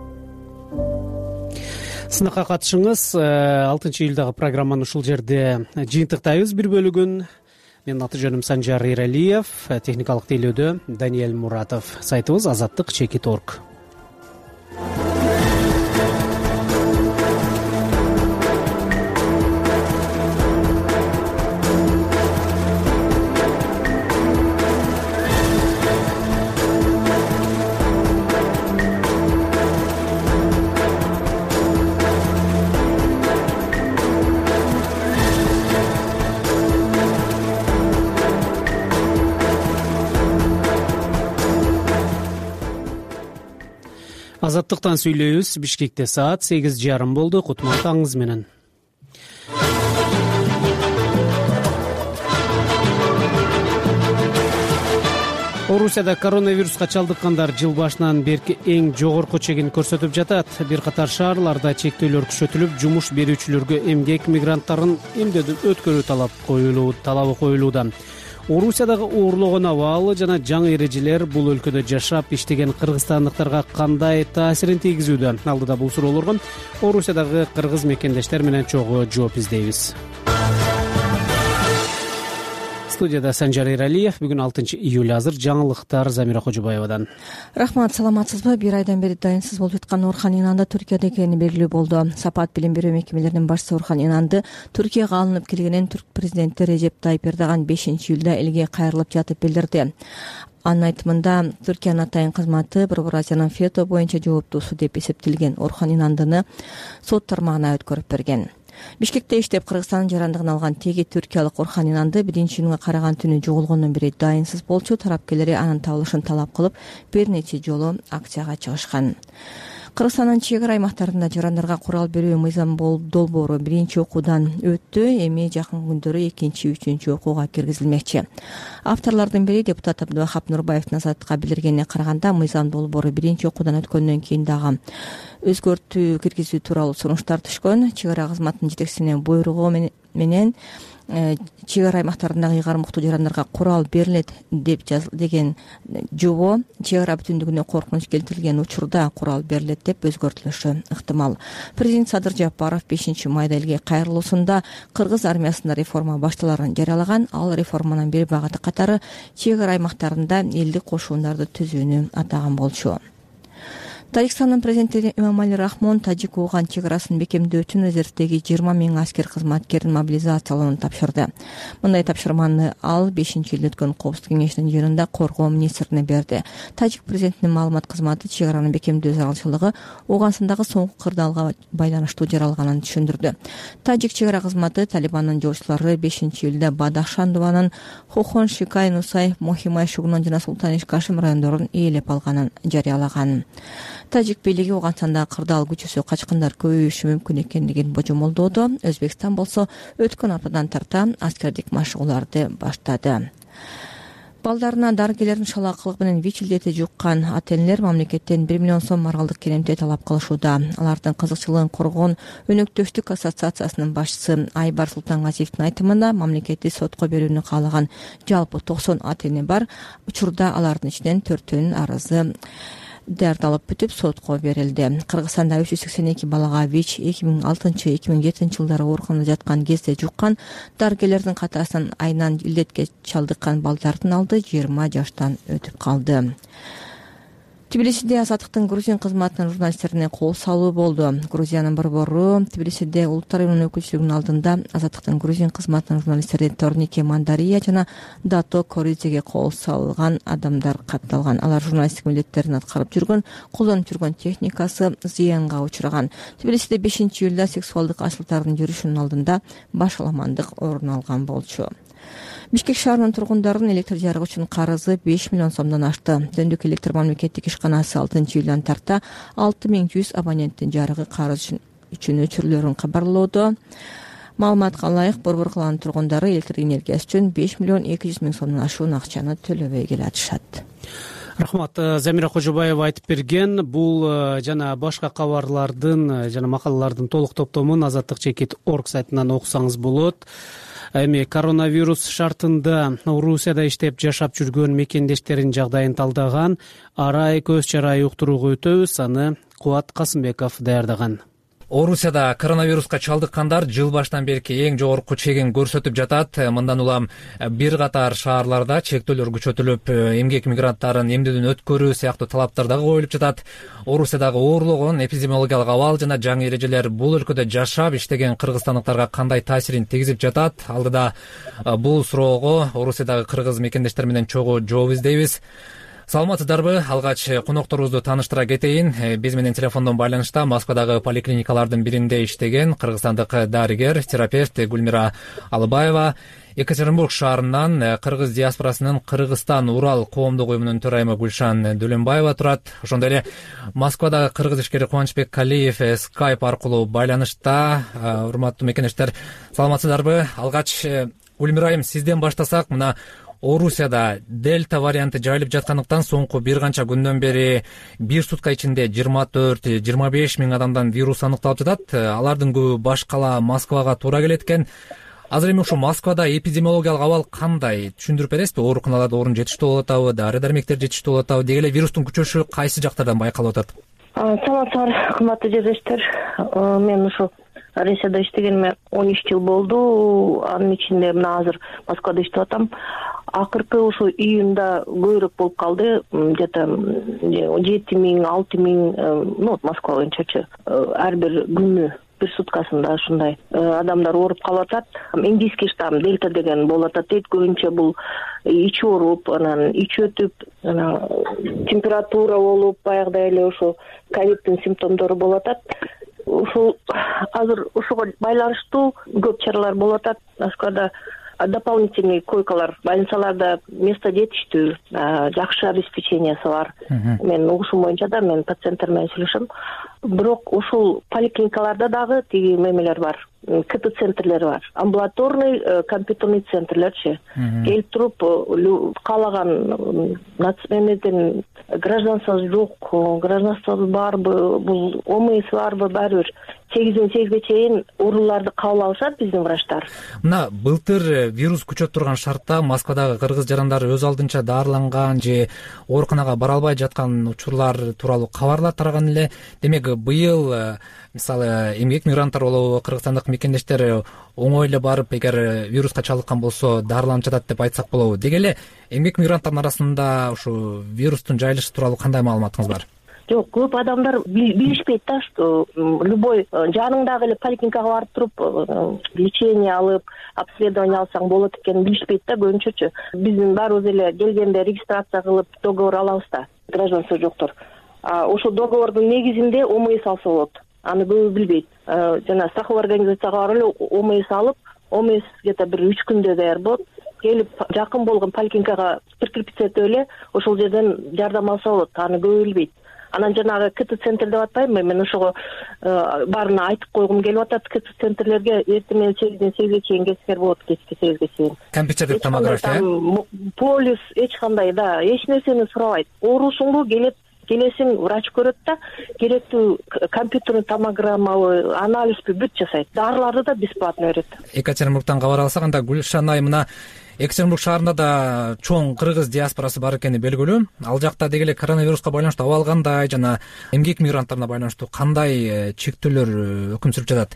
Сынакка катышыңыз. алтынчы июлдагы программаны ушул жерде жыйынтыктайбыз бир бөлүгүн. Менин аты жөнүм Санжар Эралиев, техникалык тейлөөдө Даниэль Муратов. Сайтыбыз азаттык чекит точка орг. Азаттыктан сүйлөйбүз. Бишкекте саат сегиз жарым болду. Кутман таңыңыз менен. Орусияда коронавируска чалдыккандар жыл башынан берки эң жогорку чегин көрсөтүп жатат. Бир катар шаарларда чектөөлөр күчөтүлүп, жумуш берүүчүлөргө эмгек мигранттарын эмдөөдөн өткөрүү талап коюлуу талабы коюлууда. Орусиядагы оорлогон абал жана жаңы эрежелер бул өлкөдө жашап иштеген кыргызстандыктарга кандай таасирин тийгизүүдө? Алдыда бул суроолорго Орусиядагы кыргыз мекендештер менен чогуу жооп издейбиз. Студияда Санжар Эралиев. Бүгүн алтынчы июль. Азыр жаңылыктар Замира Кожубаевадан. Рахмат, саламатсызбы? Бир айдан бери дайынсыз болуп жаткан Орхан Инанды Түркияда экени белгилүү болду. Сапат билим берүү мекемелеринин башчысы Орхан Инанды Түркияга алынып келгенин түрк президенти Режеп Тайип Эрдоган бешинчи июлда элге кайрылып жатып билдирди. Анын айтымында Түркиянын атайын кызматы Борбор Азиянын фето боюнча жооптуусу деп эсептелген Орхан Инандыны сот тармагына өткөрүп берген. Бишкекте иштеп Кыргызстандын жарандыгын алган теги түркиялык Орхан Инанды биринчи июнга караган түнү жоголгондон бери дайынсыз болчу. Тарапкерлери анын табылышын талап кылып, бир нече жолу акцияга чыгышкан. Кыргызстандын чек ара аймактарында жарандарга курал берүү мыйзам долбоору биринчи окуудан өттү. Эми жакын күндөрү экинчи, үчүнчү окууга киргизилмекчи. Авторлордун бири депутат Абдывахап Нурбаевдин Азаттыкка билдиргенине караганда, мыйзам долбоору биринчи окуудан өткөндөн кийин дагы өзгөртүү киргизүү тууралуу сунуштар түшкөн. Чек ара кызматынын жетекчисинин буйругу менен чек ара аймактарындагы ыйгармуктуу жарандарга курал берилет деп деген жобо чек ара бүтүндүгүнө коркунуч келтирилген учурда курал берилет деп өзгөртүлүшү ыктымал. Президент Садыр Жапаров бешинчи майда элге кайрылуусунда кыргыз армиясында реформа башталарын жарыялаган. Ал реформанын бир багыты катары чек ара аймактарында элдик кошуундарды түзүүнү атаган болчу. Тажикстандын президенти Эмомали Рахмон тажик Ооган чек арасын бекемдөө үчүн резервдеги жыйырма миң аскер кызматкерин мобилизациялоону тапшырды. Мындай тапшырманы ал бешинчи июлда өткөн Коопсуздук кеңешинин жыйынында коргоо министрине берди. Тажик президентинин маалымат кызматы чек араны бекемдөө зарылчылыгы Ооганстандагы соңку кырдаалга байланыштуу жаралганын түшүндүрдү. Тажик чек ара кызматы Талибандын жоочулары бешинчи июлда Бадахшандубанын Хохон Шикай, Нусай, Мохимай Шугнон жана Султан Кашим райондорун ээлеп алганын жарыялаган. Тажик бийлиги Ооганстандагы кырдаал көчөсү качкындар көбөйүшү мүмкүн экендигин божомолдоодо. Өзбекстан болсо өткөн аптадан тарта аскердик машыгууларды баштады. Балдарына дарыгерлердин шалаакылык менен ВИЧ илдети жуккан ата-энелер мамлекеттен бир миллион сом моралдык керемте талап кылышууда. Алардын кызыкчылыгын коргоон Өнөктөштүк ассоциациясынын башчысы Айбар Султангазиевдин айтымында, мамлекетти сотко берүүнү каалаган жалпы токсон ата-эне бар. Учурда алардын ичинен төртөөнүн арызы дарталып бүтүп сотко берилди. Кыргызстанда үч жүз сексен эки балага ВИЧ эки миң алтынчы — эки миң жетинчи жылдары ооруканада жаткан кезде жуккан. Дарыгерлердин катарынан айынан илдетке чалдыккан балдардын алды жыйырма жаштан өтүп калды. Тбилисиде Азаттыктын Грузин кызматынын журналисттерине кол салуу болду. Грузиянын борбору Тбилисиде улуттар уюмунун өкүлчүлүгүнүн алдында Азаттыктын Грузин кызматынын журналисттери Торнике Мандария жана Дато Коридзеге кол салган адамдар катталган. Алар журналисттик милдеттерин аткарып жүргөн, колдонуп жүргөн техникасы зыянга учураган. Тбилисиде бешинчи июлда сексуалдык ачылыктардын жүрүшүнүн алдында башаламандык орун алган болчу. Бишкек шаарынын тургундарынын электр жарыгы үчүн карызы беш миллион сомдон ашты. Төндүк электр мамлекеттик ишканасы алтынчы июлдан тарта алты миң жүз абоненттин жарыгы карыз үчүн өчүрүлөрүн кабарлоодо. Маалыматка ылайык, Борбор калаанын тургундары электр энергиясы үчүн беш миллион эки жүз миң сомдон ашуун акчаны төлөбөй келатышат. Рахмат. Замира Кожубаева айтып берген. Бул жана башка кабарлардын жана макалалардын толук топтомун азаттык чекит точка орг сайтынан окусаңыз болот. Эми коронавирус шартында Орусияда иштеп жашап жүргөн мекендештерин жагдайын талдаган арай көз чарай уктурууга өтөбүз. Аны Кубат Касымбеков даярдаган. Орусияда коронавируска чалдыккандар жыл башынан берки эң жогорку чегин көрсөтүп жатат. Мындан улам бир катар шаарларда чектөөлөр күчөтүлүп, эмгек мигранттарын эмдөөдөн өткөрүү сыяктуу талаптар дагы коюлуп жатат. Орусиядагы оорлогон эпидемиологиялык абал жана жаңы эрежелер бул өлкөдө жашап иштеген кыргызстандыктарга кандай таасирин тийгизип жатат? Алдыда бул суроого Орусиядагы кыргыз мекендештер менен чогуу жооп издейбиз. Саламатсыздарбы? Алгач конокторубузду тааныштыра кетейин. Биз менен телефондон байланышта Москвадагы поликлиникалардын биринде иштеген кыргызстандык дарыгер, терапевт Гүлмира Алыбаева, Екатеринбург шаарынан кыргыз диаспорасынын Кыргызстан Урал коомдук уюмунун төрайымы Гүлшан Дөлөнбаева турат. Ошондой эле Москвадагы кыргыз ишкери Кубанычбек Калиев скайп аркылуу байланышта. Урматтуу мекендештер, саламатсыздарбы? Алгач Гүлмира айым, сизден баштасак, мына Орусияда дельта варианты жайылып жаткандыктан соңку бир канча күндөн бери бир сутка ичинде жыйырма төрт жыйырма беш миң адамдан вирус аныкталып жатат. Алардын көбү баш кала Москвага туура келет экен. Азыр эми ушу Москвада эпидемиологиялык абал кандай? Түшүндүрүп бересизби? Ооруканаларда орун жетиштүү болуп атабы, дары-дармектер жетиштүү болуп атабы? Деги эле вирустун күчөшү кайсы жактардан байкалып атат? Саламатсыздар, кымбаттуу жерлештер. Мен ушу Россияда иштегениме он үч жыл болду. Анын ичинде мына азыр Москвада иштеп атам. Акыркы ушу июнда көбүрөөк болуп калды. Где-то жети миң, алты миң, ну, Москва боюнчачы. Ар бир күнү, бир суткасында ушундай адамдар ооруп калып атат. Индийский штамм дельта деген болуп атат дейт. Көбүнчө бул ич ооруп, анан ич өтүп, анан температура болуп, баягыдай эле ушу ковиддин симптомдору болуп атат. Ушул азыр ушуга байланыштуу көп чаралар болуп атат. Москвада дополнительный койкалар, больницаларда место жетиштүү, жакшы обеспечениясы бар. Мен угушум боюнча да мен пациенттер менен сүйлөшөм. Бирок ушул поликлиникаларда дагы тиги мемелер бар. КТ центрлер бар. Амбулаторный, компьютерный центрлерчи. Келип туруп, каалаган нацмемеден гражданствоңуз жок, гражданствоңуз барбы, бул ОМС барбы, баары бир сегизден сегизге чейин ооруларды кабыл алышат биздин врачтар. Мына былтыр вирус күчөп турган шартта Москвадагы кыргыз жарандары өз алдынча даарыланган же ооруканага бара албай жаткан учурлар тууралуу кабарлар тараган эле. Демек быйыл мисалы эмгек мигранттар болобу, кыргызстандык мекендештер оңой эле барып, эгер вируска чалдыккан болсо даарыланып жатат деп айтсак болобу. Деги эле эмгек мигранттардын арасында ушу вирустун жайылышы тууралуу кандай маалыматыңыз бар? Жок, көп адамдар билишпейт да, что любой жаныңдагы эле поликлиникага барып туруп лечение алып, обследование алсаң болот экенин билишпейт да көбүнчөчү. Биздин баарыбыз эле келгенде регистрация кылып договор алабыз да, гражданство жоктор. Ошол договордун негизинде ОМС алса болот. Аны көбү билбейт. Жана страховой организацияга барып эле ОМС алып, ОМС где-то бир үч күндө даяр болот. Келип жакын болгон поликлиникага прикрепиться этип эле ошол жерден жардам алса болот. Аны көбү билбейт. Анан жанагы КТ центр деп атпаймынбы, мен ошого баарына айтып койгум келип атат. КТ центрлерге эртең менен сегизден сегизге чейин келсеңер болот, кечки сегизге чейин. Компьютердик томография. Полис эч кандай да, эч нерсени сурабайт. Оорусуңбу, келип келесиң, врач көрөт да, керектүү компьютерный томограммабы, анализби бүт жасайт. Дарыларды да бесплатно берет. Екатеринбургтан кабар алсак, анда Гүлшан айым, мына Екатеринбург шаарында да чоң кыргыз диаспорасы бар экени белгилүү. Ал жакта деги эле коронавируска байланыштуу абал кандай, жана эмгек мигранттарына байланыштуу кандай чектөөлөр өкүм сүрүп жатат?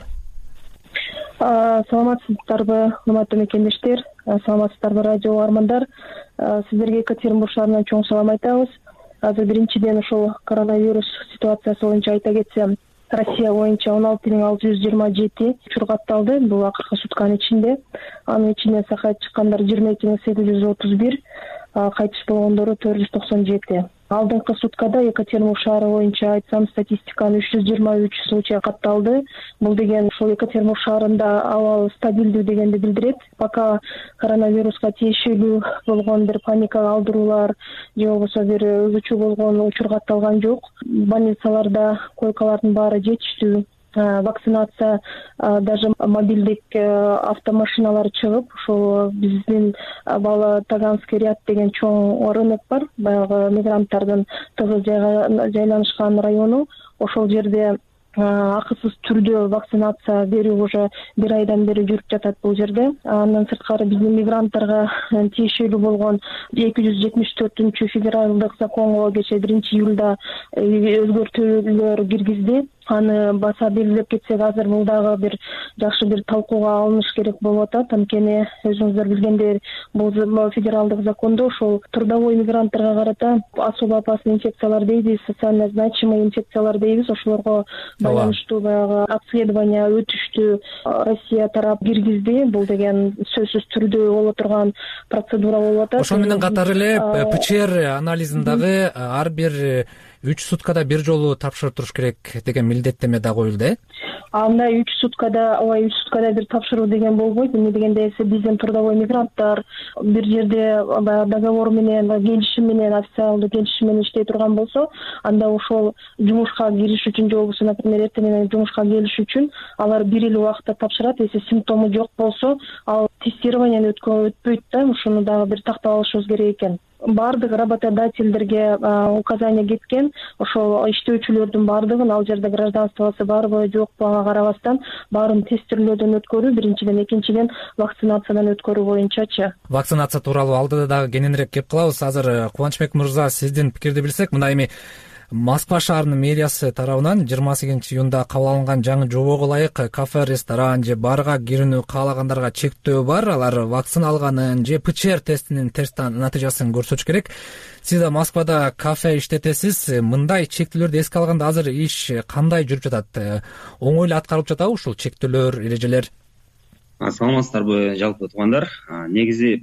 Саламатсыздарбы, урматтуу мекендештер, саламатсыздарбы радио угармандар. Сиздерге Екатеринбург шаарынан чоң салам айтабыз. Азыр биринчиден ушул коронавирус ситуациясы боюнча айта кетсем, Россия боюнча он алты миң алты жүз жыйырма жети учур катталды. Бул акыркы сутканын ичинде. Анын ичинен сакайып чыккандар жыйырма эки миң сегиз жүз отуз бир, кайтыш болгондору төрт жүз токсон жети. Алдыңкы суткада Екатеринбург шаары боюнча айтсам, статистиканын үч жүз жыйырма үч случай катталды. Бул деген ушул Екатеринбург шаарында абал стабилдүү дегенди билдирет. Пока коронавируска тиешелүү болгон бир паника алдыруулар же болбосо бир өзүчө болгон учур катталган жок. Больницаларда койкалардын баары жетиштүү. Вакцинация, даже мобилдик автомашиналар чыгып, ошол биздин бала Таганский ряд деген чоң рынок бар, баягы мигранттардын тыгыз жайланышкан району. Ошол жерде акысыз түрдө вакцинация берүү уже бир айдан бери жүрүп жатат бул жерде. Андан сырткары биздин мигранттарга тиешелүү болгон эки жүз жетимиш төртүнчү федералдык законго кечээ биринчи июлда өзгөртүүлөр киргизди. аны баса белгилеп кетсек, азыр бул дагы бир жакшы бир талкууга алыныш керек болуп атат. Анткени өзүңүздөр билгендей, бул федералдык закондо ошол трудовой мигранттарга карата особо опасный инфекциялар дейбиз, социально значимый инфекциялар дейбиз. Ошолорго байланыштуу баягы обследование өтүштү Россия тарап киргизди. Бул деген сөзсүз түрдө боло турган процедура болуп атат. Ошол менен катар эле ПЧР анализин дагы ар бир үч суткада бир жолу тапшырып туруш керек деген милдеттеме да коюлду, э? Анда үч суткада, ой, үч суткада бир тапшыруу деген болбойт. Эмне дегенде, биздин трудовой мигранттар бир жерде договор менен, келишим менен, официалдуу келишим менен иштей турган болсо, анда ошол жумушка кириш үчүн же болбосо, например, эртең менен жумушка келиш үчүн алар бир эл убакытта тапшырат. Эсе симптому жок болсо, ал тестированияны өтпөйт да. Ушуну дагы бир тактап алышыбыз керек экен. Бардык работодательдерге указание кеткен, ошол иштөөчүлөрдүн бардыгын ал жерде гражданствосы барбы жокпу ага карабастан баарын тестирлөөдөн өткөрүү, биринчиден, экинчиден вакцинациядан өткөрүү боюнчачы. Вакцинация тууралуу алдыда дагы кененирээк кеп калабыз. Азыр Кубанычбек мырза, сиздин пикирди билсек, мына эми Москва шаарынын мэриясы тарабынан жыйырма сегизинчи июнда кабыл алынган жаңы жобого ылайык кафе, ресторан же барга кирүүнү каалагандарга чектөө бар. Алар вакцина алганын же ПЧР тестинин терс натыйжасын көрсөтүш керек. Сиз да Москвада кафе иштетесиз. Мындай чектөөлөрдү эске алганда азыр иш кандай жүрүп жатат? Оңой эле аткарылып жатабы ушул чектөөлөр, эрежелер? Саламатсыздарбы, жалпы туугандар. Негизи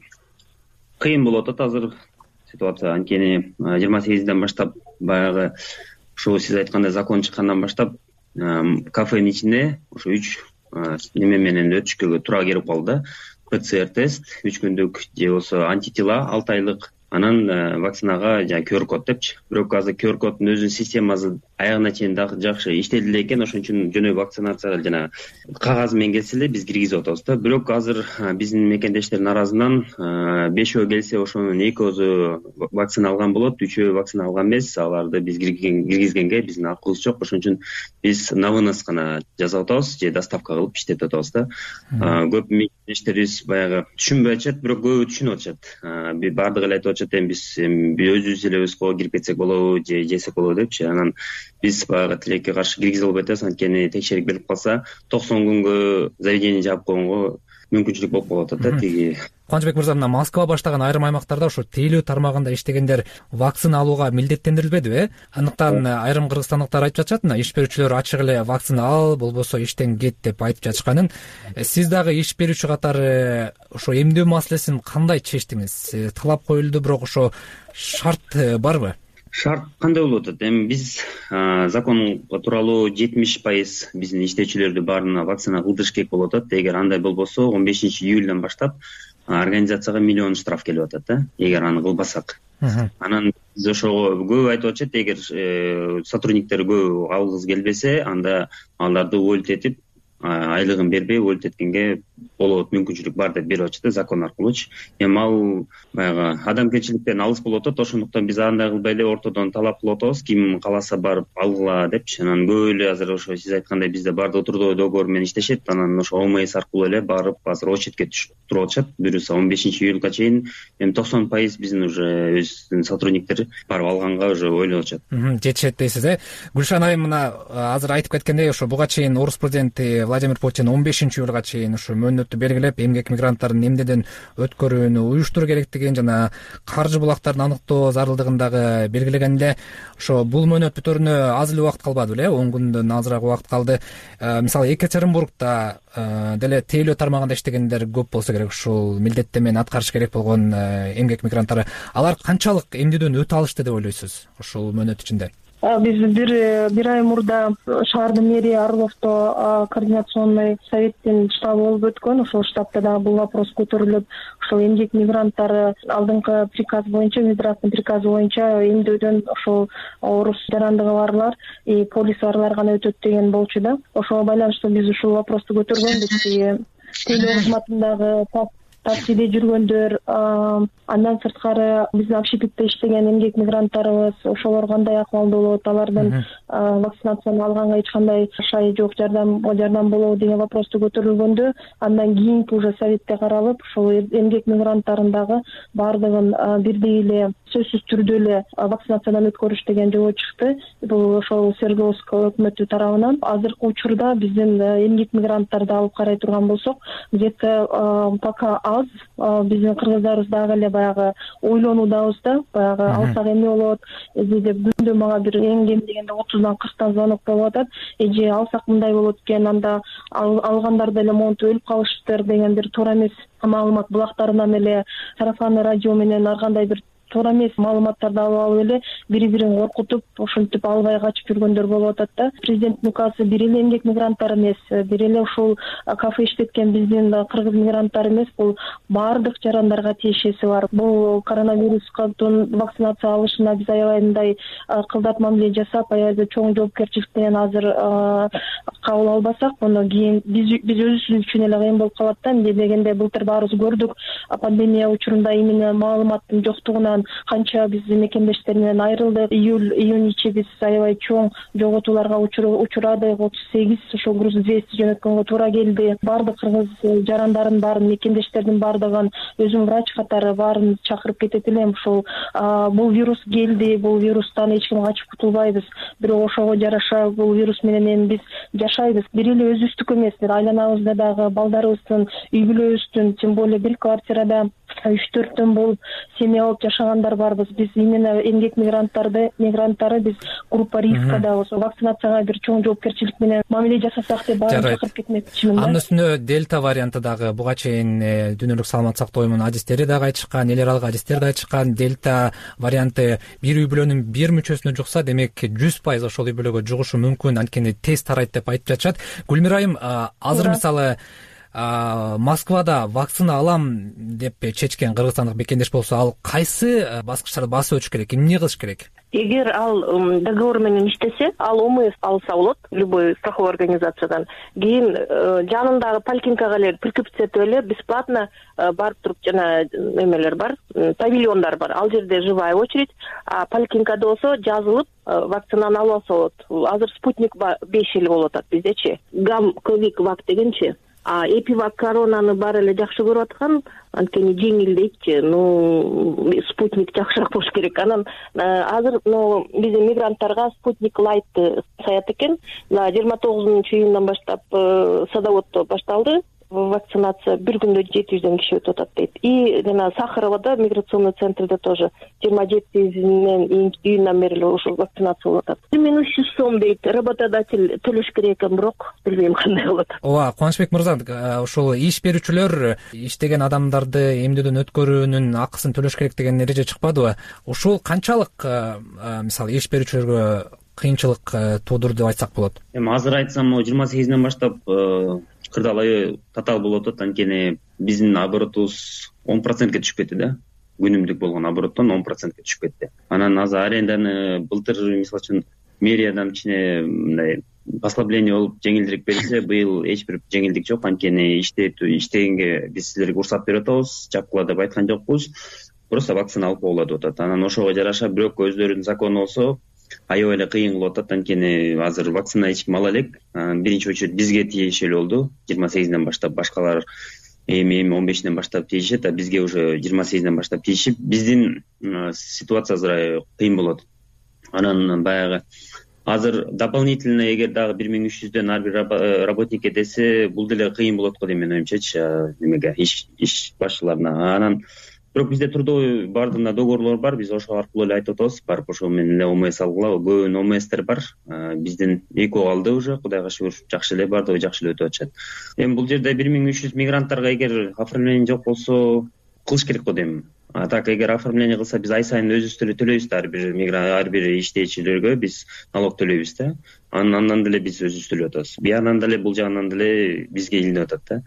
кыйын болуп атат азыр ситуация. Анткени жыйырма сегизден баштап баягы ошо сиз айткандай закон чыккандан баштап кафенин ичине ошо үч неме менен өтүшкө туура келип калды. ПЦР тест үч күндүк же болбосо антитела алты айлык, анан вакцинага жана ку ар код депчи. Бирок азыр ку ар коддун өзүнүн системасы аягына чейин дагы жакшы иштеди эле экен. Ошон үчүн жөнөкөй вакцинация жана кагаз менен келсе эле биз киргизип атабыз да. Бирок азыр биздин мекендештердин арасынан бешөө келсе ошонун экөөсү вакцина алган болот, үчөө вакцина алган эмес. Аларды биз киргизгенге биздин акыбыз жок. Ошон үчүн биз на вынос гана жасап атабыз же доставка кылып иштетип атабыз да. Көп мекендештерибиз баягы түшүнбөй атышат, бирок көбү түшүнүп атышат. Бардыгы эле айтып атышат, эми биз өзүбүз эле өскөгө кирип кетсек болобу же жесек болобу депчи. Анан биз баягы тилекке каршы киргизе албай атабыз. Анткени текшерип келип калса токсон күнгө заведение жаап койгонго мүмкүнчүлүк болуп калып атат да. Тиги Кубанычбек мырза, мына Москва баштаган айрым аймактарда ошо тейлөө тармагында иштегендер вакцина алууга милдеттендирилбедиби, э? Андыктан айрым кыргызстандыктар айтып жатышат, мына иш берүүчүлөр ачык эле вакцина ал, болбосо иштен кет деп айтып жатышканын. Сиз дагы иш берүүчү катары ошо эмдөө маселесин кандай чечтиңиз? Талап коюлду, бирок ошо шарт барбы? Шарт кандай болуп атат? Эми биз закон тууралуу жетимиш пайыз биздин иштөөчүлөрдү баарына вакцина кылдырыш керек болуп атат. Эгер андай болбосо он бешинчи июльдан баштап организацияга миллион штраф келип атат да, эгер аны кылбасак. Анан биз ошого көп айтып атышат, эгер сотрудниктер көп алгысы келбесе, анда аларды уволить айлыгын бербей уволить эткенге болот, мүмкүнчүлүк бар деп берип атышат закон аркылуучу. Эми ал баягы адамгерчиликтен алыс болуп атат. Ошондуктан биз андай кылбай эле ортодон талап кылып атабыз, ким кааласа барып алгыла депчи. Анан көп эле азыр ошо сиз айткандай бизде бардыгы трудовой договор менен иштешет. Анан ошо ОМС аркылуу эле барып азыр очередке түшүп туруп атышат. Буюрса он бешинчи июлга чейин эми токсон пайыз биздин уже өзүбүздүн сотрудниктер барып алганга уже ойлоп атышат. Жетишет дейсиз, э? Гүлшан айым мына азыр айтып кеткендей, ошо буга чейин орус президенти Владимир Путин он бешинчи июлга чейин ошо мөөнөттү белгилеп, эмгек мигранттарын эмнеден өткөрүүнү уюштуруу керектигин жана каржы булактарын аныктоо зарылдыгын дагы белгилеген эле. Ошо бул мөөнөт бүтөрүнө аз эле убакыт калбады беле, он күндөн азыраак убакыт калды. Мисалы Екатеринбургда деле тейлөө тармагында иштегендер көп болсо керек, ушул милдеттемени аткарыш керек болгон эмгек мигранттары. Алар канчалык эмнеден өтө алышты деп ойлойсуз ушул мөөнөт ичинде? Биз бир бир ай мурда шаардын мэрия Орловдо координационный советтин штабы болуп өткөн. Ошол штабта дагы бул вопрос көтөрүлүп, ошол эмгек мигранттары алдыңкы приказ боюнча, Минздравдын приказы боюнча эмдөөдөн ошол орус жарандыгы барлар и полис барлар гана өтөт деген болчу да. Ошого байланыштуу биз ушул вопросту көтөргөнбүз. Тейлөө кызматындагы таксиде жүргөндөр, андан сырткары биздин общепитте иштеген эмгек мигранттарыбыз ошолор кандай акыбалда болот, алардын вакцинацияны алганга эч кандай шай жок, жардам жардам болобу деген вопросту көтөрүлгөндө, андан кийинки уже советте каралып, ошол эмгек мигранттарын дагы баардыгын бирдей эле сөзсүз түрдө эле вакцинациядан өткөрүш деген жобо чыкты. Бул ошол Свердловск өкмөтү тарабынан. Азыркы учурда биздин эмгек мигранттарды алып карай турган болсок, где-то пока аз. Биздин кыргыздарыбыз дагы эле баягы ойлонуудабыз да, баягы алсак эмне болот, деп күндө мага бир эң кем дегенде отуздан кырктан звонок болуп атат. Эже алсак мындай болот экен, анда алгандар деле монтип өлүп калыштыр деген бир туура эмес маалымат булактарынан эле сарафанный радио менен ар кандай бир туура эмес маалыматтарды алып алып эле бири-бирин коркутуп, ошентип албай качып жүргөндөр болуп атат да. Президенттин указы бир эле эмгек мигранттар эмес, бир эле ушул кафе иштеткен биздин кыргыз мигранттар эмес, бул баардык жарандарга тиешеси бар. Бул коронавируска вакцинация алышына биз аябай мындай кылдат мамиле жасап, аябай чоң жоопкерчилик менен азыр кабыл албасак, андан кийин биз биз өзүбүз үчүн эле кыйын болуп калат да. Эмне дегенде былтыр баарыбыз көрдүк, пандемия учурунда именно маалыматтын жоктугунан канча биз мекендештер менен айрылдык. Июль июнь ичи биз аябай чоң жоготууларга учурадык. отуз сегиз ошол груз двести жөнөткөнгө туура келди. Баардык кыргыз жарандарын баарын, мекендештердин баардыгын өзүм врач катары баарын чакырып кетет элем. Ушул бул вирус келди, бул вирустан эч ким качып кутулбайбыз. Бирок ошого жараша бул вирус менен эми биз жашайбыз. Бир эле өзүбүздүк эмес, айланабызда дагы балдарыбыздын, үй бүлөбүздүн, тем более бир квартирада үч төрттөн болуп семья болуп жашагандар барбыз. Биз именно эмгек мигранттарды, мигранттары биз группа рискадабыз. Вакцинацияга бир чоң жоопкерчилик менен мамиле жасасак деп баарын чакырып кетмекчимин. Анын үстүнө дельта варианты дагы буга чейин дүйнөлүк саламат сактоо оюмунун адистери дагы айтышкан, эл аралык адистер да айтышкан. Дельта варианты бир үй бүлөнүн бир мүчөсүнө жукса, демек жүз пайыз ошол үй бүлөгө жугушу мүмкүн, анткени тез тарайт деп айтып жатышат. Гүлмирайым, азыр мисалы Москвада вакцина алам деп чечкен кыргызстандык мекендеш болсо, ал кайсы баскычтарды басып өтүш керек, эмне кылыш керек? Эгер ал договор менен иштесе, ал ОМС алса болот, любой страховой организациядан. Кийин жанындагы поликлиникага эле прикрепцетип эле бесплатно барып туруп, жана эмелер бар, павильондар бар. Ал жерде живая очередь, а поликлиникада болсо жазылып вакцинаны алып алса болот. Азыр спутник беш эле болуп атат биздечи. Гам ковид вак дегенчи. А эпивак коронаны баары эле жакшы көрүп аткан, анткени жеңил дейтчи. Ну, спутник жакшыраак болуш керек. Анан азыр биздин мигранттарга спутник лайт саят экен. жыйырма тогузунчу июндан баштап садоводдо башталды. Вакцинация бир күндө жети жүздөн киши өтүп атат дейт. И жана Сахаровада миграционный центрде тоже жыйырма жетисинен июндан бери ушул вакцинация болуп атат. бир миң үч жүз сом дейт. Работодатель төлөш керек экен, бирок билбейм кандай болот. Ооба, Кубанычбек мырза, ушул иш берүүчүлөр иштеген адамдарды эмдөөдөн өткөрүүнүн акысын төлөш керек деген эреже чыкпадыбы? Ушул канчалык мисалы иш берүүчүлөргө кыйынчылык туудурду деп айтсак болот? Эми азыр айтсам, жыйырма сегизинен баштап кырдаал татаал болуп атат, анткени биздин оборотубуз он процентке түшүп кетти да. Күнүмдүк болгон обороттон он процентке түшүп кетти. Анан азыр аренданы былтыр мисалы үчүн мэриядан кичине мындай послабление болуп жеңилдирик берилсе, быйыл эч бир жеңилдик жок, анткени иштетүү иштегенге биз силерге уруксат берип атабыз, жапкыла деп айткан жокпуз. Просто вакцина алып койгула деп атат. Анан ошого жараша бирок өздөрүнүн закону болсо аябай эле кыйын болуп атат, анткени азыр вакцина эч ким ала элек. Биринчи очередь бизге тиешелүү болду. жыйырма сегизинен баштап башкалар эми эми он бешинен баштап тийишет, а бизге уже жыйырма сегизинен баштап тийишип, биздин ситуация азыр кыйын болот. Анан баягы азыр дополнительно эгер дагы бир миң үч жүздөн ар бир работникке десе, бул деле кыйын болот го дейм менин оюмчачы, немеге иш иш башчыларына. Анан бирок бизде трудовой баардыгында договорлор бар, биз ошол аркылуу эле айтып атабыз, барып ошол менен эле ОМС алгыла. Көбүнүн ОМСтер бар, биздин экөө калды уже, кудайга шүгүр, жакшы эле бардыгы жакшы эле өтүп атышат. Эми бул жерде бир миң үч жүз мигранттарга эгер оформление жок болсо кылыш керек го дейм. А так эгер оформление кылса, биз ай сайын өзүбүз эле төлөйбүз да, ар бир мигрант, ар бир иштечилерге биз налог төлөйбүз да. Андан деле биз өзүбүз төлөп атабыз. Биянан деле бул жагынан деле бизге илинип атат да.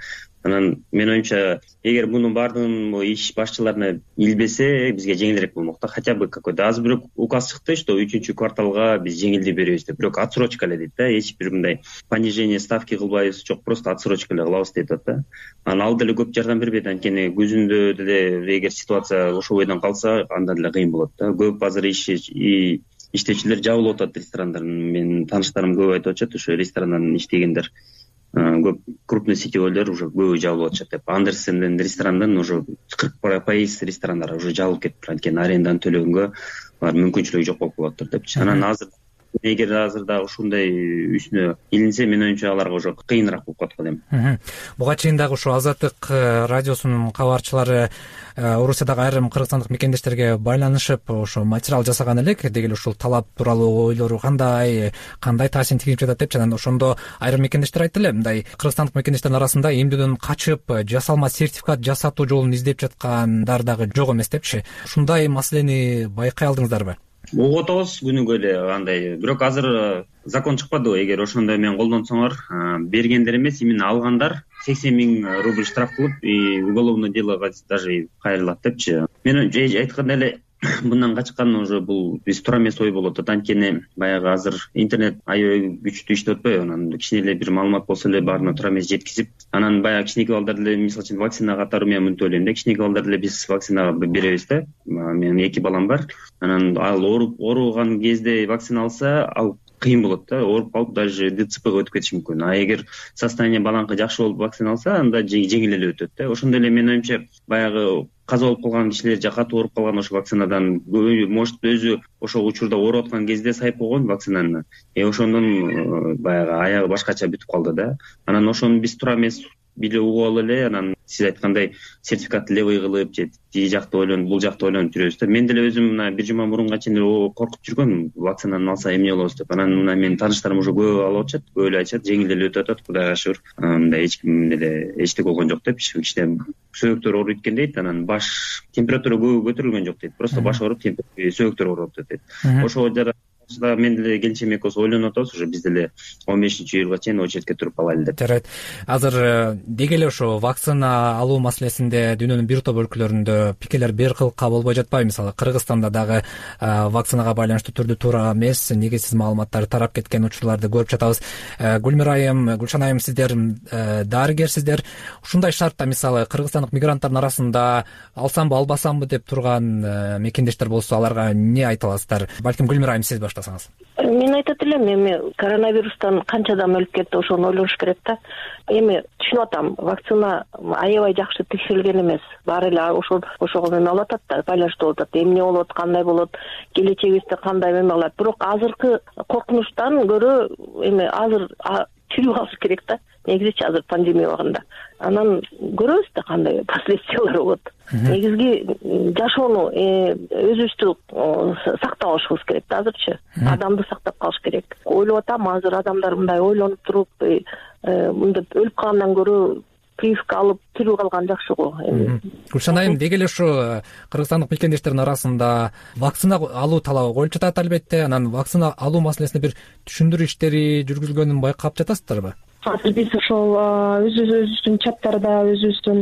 Анан менин оюмча, эгер мунун баардыгын иш башчыларына илбесе, бизге жеңилирээк болмок да. Хотя бы какой-то аз бирок указ чыкты, что үчүнчү кварталга биз жеңилдүү беребиз деп. Бирок отсрочка эле дейт да, эч бир мындай понижение ставки кылбайбыз, жок, просто отсрочка эле кылабыз дейт да. Анан ал деле көп жардам бербейт, анткени күзүндө деле эгер ситуация ошол бойдон калса, анда деле кыйын болот да. Көп азыр иш иштөөчүлөр жабылып атат, ресторандар. Менин тааныштарым көп айтып атышат, ошо ресторандан иштегендер көп, крупный сетевойлор уже көбү жабылып атышат деп. Андерсенден ресторандан уже кырк пайыз ресторандар уже жабылып кетиптир, анткени аренданы төлөгөнгө алар мүмкүнчүлүгү жок болуп калат депчи. Анан азыр эгер азыр дагы ушундай үстүнө илинсе, менин оюмча аларга уже кыйыныраак болуп калат го дейм. Буга чейин дагы ушу Азаттык радиосунун кабарчылары Орусиядагы айрым кыргызстандык мекендештерге байланышып ошо материал жасаган элек, деги эле ушул талап тууралуу ойлору кандай, кандай таасирин тийгип жатат депчи. Анан ошондо айрым мекендештер айтты эле, мындай кыргызстандык мекендештердин арасында эмдөөдөн качып жасалма сертификат жасатуу жолун издеп жаткандар дагы жок эмес депчи. Ушундай маселени байкай алдыңыздарбы? Угуп атабыз күнүгө эле андай. Бирок азыр закон чыкпады. Эгер ошондой менен колдонсоңор, бергендер эмес, именно алгандар сексен миң рубль штраф кылып, и уголовное делого даже кайрылат депчи. Мен айткандай эле мындан качкан уже бул биз туура эмес ой болуп атат. Анткени баягы азыр интернет аябай күчтүү иштеп атпайбы? Анан кичине эле бир маалымат болсо эле баарына туура эмес жеткизип, анан баягы кичинекей балдар деле мисалы үчүн вакцина катары мен мынтип ойлойм да, кичинекей балдар деле биз вакцинага беребиз да. Менин эки балам бар. Анан ал ооруп ооруган кезде вакцина алса, ал кыйын болот да, ооруп калып даже ДЦПга өтүп кетиши мүмкүн. А эгер состояние балаңкы жакшы болуп вакцина алса, анда жеңил эле өтөт да. Ошондой эле менин оюмча, баягы каза болуп калган кишилер же катуу ооруп калган ошо вакцинадан, может өзү ошол учурда ооруп аткан кезде сайып койгон вакцинаны, и ошондон баягы аягы башкача бүтүп калды да. Анан ошону биз туура эмес биле угуп алып эле, анан сиз айткандай сертификатты левый кылып же тиги жакты ойлонуп, бул жакты ойлонуп жүрөбүз да. Мен деле өзүм мына бир жума мурунга чейин коркуп жүргөм, вакцинаны алса эмне болобуз деп. Анан мына менин тааныштарым уже көп алып атышат, көп эле айтышат, жеңил эле өтүп атат, кудайга шүгүр. Мындай эч ким деле эчтеке болгон жок депчи. Кичине сөөктөр ооруйт экен дейт, анан баш температура көп көтөрүлгөн жок дейт. Просто баш ооруп, сөөктөр ооруп атат дейт. Ошого жара мен деле келинчем экөөбүз ойлонуп атабыз, уже биз деле он бешинчи июлга чейин очередке туруп алайлы деп. Жарайт. Азыр деги эле ошо вакцина алуу маселесинде дүйнөнүн бир топ өлкөлөрүндө пикирлер бир кылка болбой жатпайбы? Мисалы Кыргызстанда дагы вакцинага байланыштуу түрдүү туура эмес, негизсиз маалыматтар тарап кеткен учурларды көрүп жатабыз. Гүлмира айым, Гүлшан айым, сиздер дарыгерсиздер. Ушундай шартта мисалы кыргызстандык мигранттардын арасында алсамбы, албасамбы деп турган мекендештер болсо, аларга эмне айта аласыздар? Балким Гүлмира айым, сиз Мен айтат элем, эми коронавирустан канча адам өлүп кетти, ошону ойлош керек да. Эми түшүнүп атам, вакцина аябай жакшы текшерилген эмес. Баары эле ошол ошого эме алып атат да, байланыштуу болуп атат. Эмне болот, кандай болот, келечегибизде кандай эме кылат. Бирок азыркы коркунучтан көрө эми азыр тирүү калыш керек да. Негизичи азыр пандемия убагында. Анан көрөбүз да кандай последствиялар болот. Негизги жашоону өзүбүздү сактап алышыбыз керек да азырчы. Адамды сактап калыш керек. Ойлоп атам, азыр адамдар мындай ойлонуп туруп, мындай өлүп калгандан көрө прививка алып тирүү калган жакшы го. Гүлшан айым, деги эле ушу кыргызстандык мекендештердин арасында вакцина алуу талабы коюлуп жатат албетте. Анан вакцина алуу маселесинде бир түшүндүрүү иштери жүргүзүлгөнүн байкап жатасыздарбы? Азыр биз ошол өзүбүздүн чаттарда, өзүбүздүн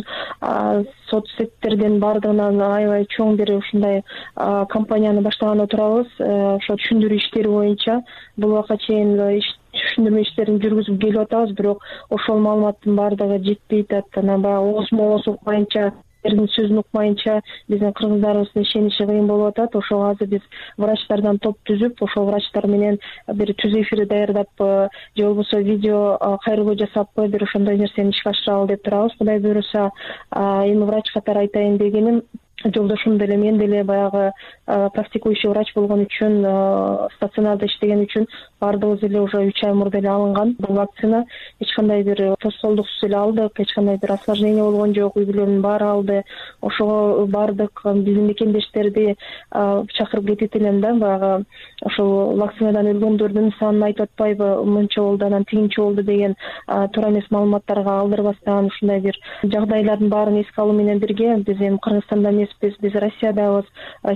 соцсеттердин баардыгынан аябай чоң бир ушундай кампанияны баштаган турабыз. Ошо түшүндүрүү иштери боюнча бул убакка чейин түшүндүрмө иштерин жүргүзүп келип атабыз, бирок ошол маалыматтын баардыгы жетпей атат. Анан баягы оозмо ооз укпайынча, эрдин сөзүн укмайынча биздин кыргыздарыбыздын ишениши кыйын болуп атат. Ошого азыр биз врачтардан топ түзүп, ошол врачтар менен бир түз эфир даярдап, же болбосо видео кайрылуу жасап, бир ошондой нерсени ишке ашыралы деп турабыз. Кудай буйруса, эми врач катары айтайын дегеним, жолдошум деле мен деле баягы практикующий врач болгон үчүн, стационарда иштеген үчүн баардыгыбыз эле уже үч ай мурда эле алынган бул вакцина. Эч кандай бир тоскоолдуксуз эле алдык, эч кандай бир осложнение болгон жок, үй бүлөнүн баары алды. Ошого бардык биздин мекендештерди чакырып кетет элем да, баягы ошол вакцинадан өлгөндөрдүн санын айтып атпайбы, мынча болду, анан тигинче болду деген туура эмес маалыматтарга алдырбастан ушундай бир жагдайлардын баарын эске алуу менен бирге биз эми Кыргызстанда эмес, эмеспиз, биз Россиядабыз.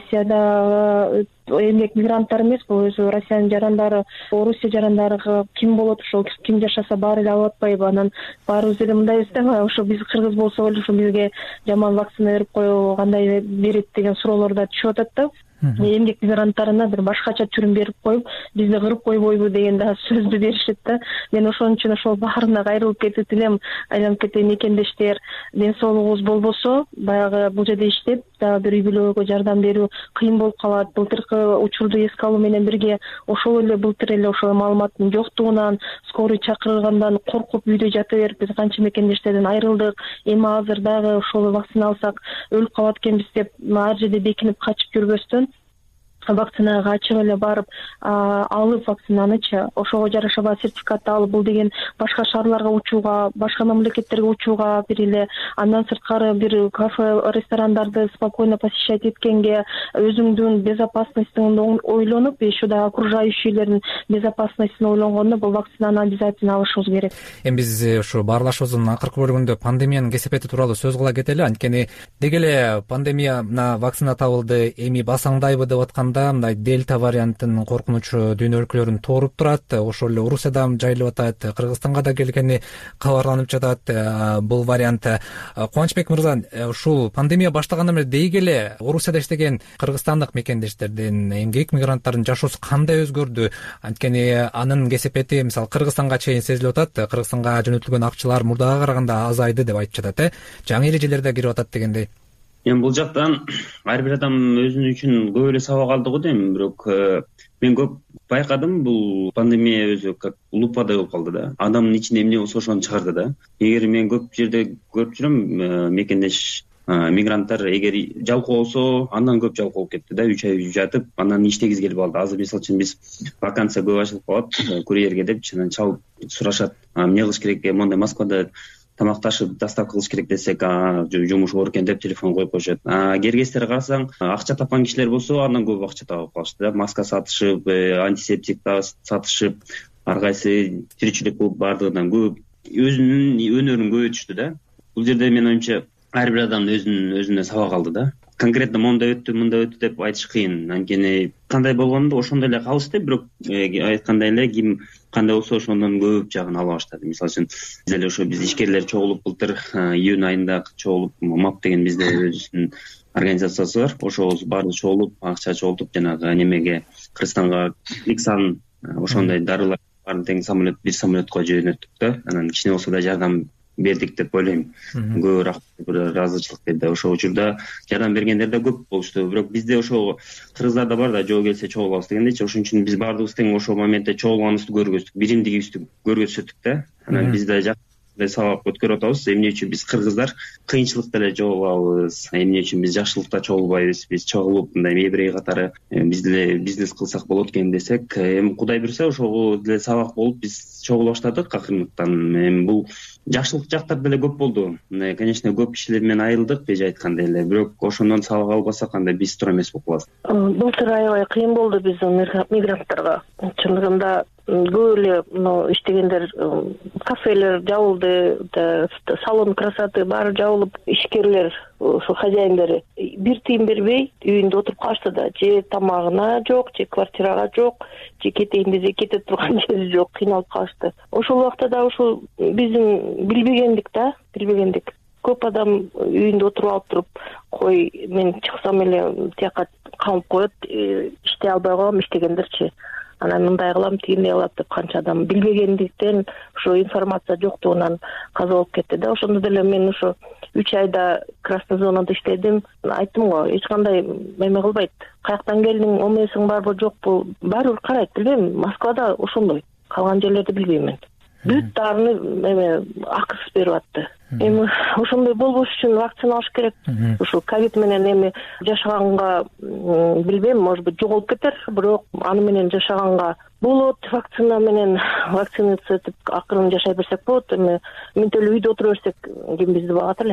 Россияда эмгек мигранттар эмес, бул өзү Россиянын жарандары, Орусия жарандары ким болот, ошол ким жашаса баары эле алып атпайбы? Анан баарыбыз эле мындайбыз да, ошо биз кыргыз болсок эле ошо бизге жаман вакцина берип коюу кандай берет деген суроолор да түшүп атат да. Эмгек мигранттарына бир башкача түрүн берип коюп, бизди кырып койбойбу деген да сөздү беришет да. Мен ошон үчүн ошол баарына кайрылып кетип элем, айланып кетейин мекендештер, ден соолугубуз болбосо, баягы бул жерде иштеп, дагы бир үй бүлөгө жардам берүү кыйын болуп калат. Былтыркы учурду эске алуу менен бирге ошол эле былтыр эле ошол маалыматтын жоктугунан, скорый чакырылгандан коркуп үйдө жата берип, биз канча мекендештерден айрылдык. Эми азыр дагы ошол вакцина алсак өлүп калат экенбиз деп ар жерде бекинип качып жүрбөстөн вакцинага ачык эле барып алып вакцинанычы, ошого жараша сертификатты алып, бул деген башка шаарларга учууга, башка мамлекеттерге учууга бир эле, андан сырткары бир кафе, ресторандарды спокойно посещать эткенге, өзүңдүн безопасностьуңду ойлонуп, еще да окружающийлердин безопасностьун ойлонгондо бул вакцинаны обязательно алышыбыз керек. Эми биз ушу баарлашуубуздун акыркы бөлүгүндө пандемиянын кесепети тууралуу сөз кыла кетели. Анткени деги эле пандемияна вакцина табылды, эми басаңдайбы деп атканда мындай дельта вариантынын коркунучу дүйнө өлкөлөрүн тооруп турат. Ошол эле Орусияда жайылып атат, Кыргызстанга да келгени кабарланып жатат бул вариант. Кубанычбек мырза, ушул пандемия баштагандан бери деги эле Орусияда иштеген кыргызстандык мекендештердин, эмгек мигранттардын жашоосу кандай өзгөрдү? Анткени анын кесепети мисалы Кыргызстанга чейин сезилип атат. Кыргызстанга жөнөтүлгөн акчалар мурдага караганда азайды деп айтып жатат, э? Жаңы эрежелер да кирип атат дегендей. Эми бул жактан ар бир адам өзүнүн үчүн көп эле сабак алды го дейм, бирок мен көп байкадым, бул пандемия өзү как лупадай болуп калды да. Адамдын ичинде эмне болсо ошону чыгарды да. Эгер мен көп жерде көрүп жүрөм, мекендеш мигранттар эгер жалкоо болсо, андан көп жалкоо болуп кетти да, үч ай жатып, анан иштегиз келип алды. Азыр мисалы үчүн биз вакансия көп ачылып калат, курьерге деп чынан чалып сурашат, эмне кылыш керек, мондай Москвада тамакташып доставка кылыш керек десек, жумуш бар экен деп телефон коюп коюшат. Кергестерге карасаң, акча тапкан кишилер болсо, андан көп акча таап калышты да. Маска сатышып, антисептик сатышып, ар кайсы тиричилик кылып бардыгынан көп өзүнүн өнөрүн көбөйтүштү да. Бул жерде менин оюмча ар бир адам өзүнүн өзүнө сабак алды да. Конкретно мондай өттү, мындай өттү деп айтыш кыйын. Анткени кандай болгондо ошондой эле калышты, бирок айткандай эле ким кандай болсо ошондон көп жагын ала баштады. Мисалы үчүн биз эле ошо биз ишкерлер чогулуп былтыр июнь айында чогулуп, МАП деген бизде өзүнүн организациясы бар. Ошол баары чогулуп, акча чогултуп, жанагы немеге Кыргызстанга Иксан ошондой дарылар баарын тең самолет, бир самолетко жөнөттүк да. Анан кичине болсо да жардам бердик деп ойлойм. Көп рахмат, ыраазычылык деди. Ошол учурда жардам бергендер да көп болушту. Бирок бизде ошо кыргыздарда бар да, жоо келсе чогулабыз дегендейчи. Ошон үчүн биз баардыгыбыз тең ошол моментте чогулганыбызды көргөздүк, биримдигибизди көргөзсөттүк да. Анан биз да сабак өткөрүп атабыз. Эмне үчүн биз кыргыздар кыйынчылыкта эле чогулабыз, эмне үчүн биз жакшылыкта чогулбайбыз, биз чогулуп мындай мебрей катары биз деле бизнес кылсак болот экен десек, эми Кудай буйрса ошого деле сабак болуп биз чогула баштадык акырындыктан. Эми бул жакшылык жактар деле көп болду. Конечно, көп кишилер менен айрылдык, эже айткандай эле, бирок ошондон сабак албасак андай биз туура эмес болуп калабыз. Былтыр аябай кыйын болду биздин мигранттарга. Чындыгында көп эле мына иштегендер, кафелер жабылды, салон красоты баары жабылып, ишкерлер, ошо хозяиндери бир тыйын бербей үйүндө отуруп калышты да. Же тамагына жок, же квартирага жок, же кетейин десе кете турган жери жок, кыйналып калышты. Ошол убакта да ошол биздин билбегендик да, билбегендик. Көп адам үйүндө отуруп алып туруп, кой мен чыксам эле тияка калып коет, иштей албай коем, иштегендерчи. Анан мындай кылам, тигиндей кылам деп канча адам билбегендиктен, ошо информация жоктугунан каза болуп кетти да. Ошондо деле мен ошо үч айда красный зонада иштедим. Айттым го, эч кандай эме кылбайт. Каяктан келдиң, омесиң барбы, жокпу, баары бир карайт, билбейм. Москвада ошондой. Калган жерлерди билбейм мен. Бүт дарыны эме акысыз берип атты. Эми ошондой болбош үчүн вакцина алыш керек. Ушул ковид менен эми жашаганга билбейм, может быть жоголуп кетер, бирок аны менен жашаганга болот. Вакцина менен вакцинация этип акырын жашай берсек болот. Эми мынтип эле үйдө отура берсек ким бизди багат эле.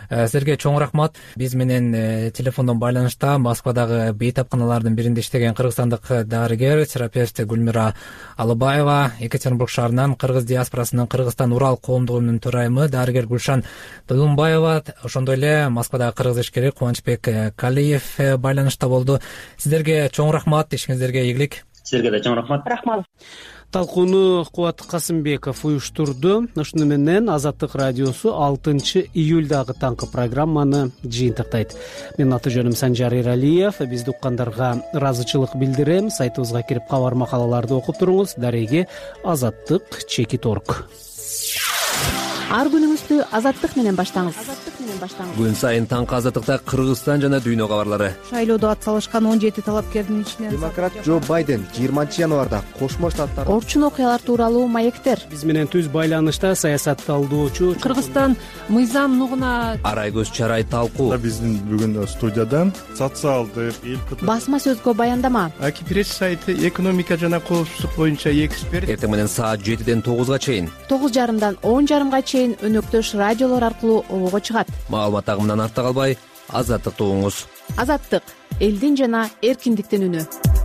Силерге чоң рахмат. Биз менен телефондон байланышта Москвадагы бейтапканалардын биринде иштеген кыргызстандык дарыгер, терапевт Гүлмира Алыбаева, Екатеринбург шаарынан кыргыз диаспорасынын Кыргызстан Урал коомдугунун төрайымы дарыгер Гүлшан Дулумбаева, ошондой эле Москвадагы кыргыз ишкери Кубанычбек Калиев байланышта болду. Сиздерге чоң рахмат, ишиңиздерге ийгилик. Силерге да чоң рахмат. Рахмат. Талкууну Кубат Касымбеков уюштурду. Ушуну менен Азаттык радиосу алтынчы июлдагы таңкы программаны жыйынтыктайт. Менин аты жөнүм Санжар Эралиев. Бизди уккандарга ыраазычылык билдирем. Сайтыбызга кирип кабар макалаларды окуп туруңуз. Дареги азаттык чекит орг. Ар күнүңүздү Азаттык менен баштаңыз. Азаттык менен баштаңыз. Күн сайын таңкы Азаттыкта Кыргызстан жана дүйнө кабарлары. Шайлоодо атсалышкан он жети талапкердин ичинен демократ Джо Байден жыйырманчы январда Кошмо Штаттар орчун окуялар тууралуу маектер. Биз менен түз байланышта саясатталдоочу Кыргызстан мыйзам нугуна Арайгөз Чарай талкуу. Биздин бүгүн студиядан социалдык басма сөзгө баяндама. Аки пресс сайты экономика жана коопсуздук боюнча эксперт. Эртең менен саат жетиден тогузга чейин, тогуз жарымдан он жарымга чейин өнөктөш радиолор аркылуу обого чыгат. Маалымат агымынан артта калбай, Азаттыкты угуңуз. Азаттык — элдин жана эркиндиктин үнү.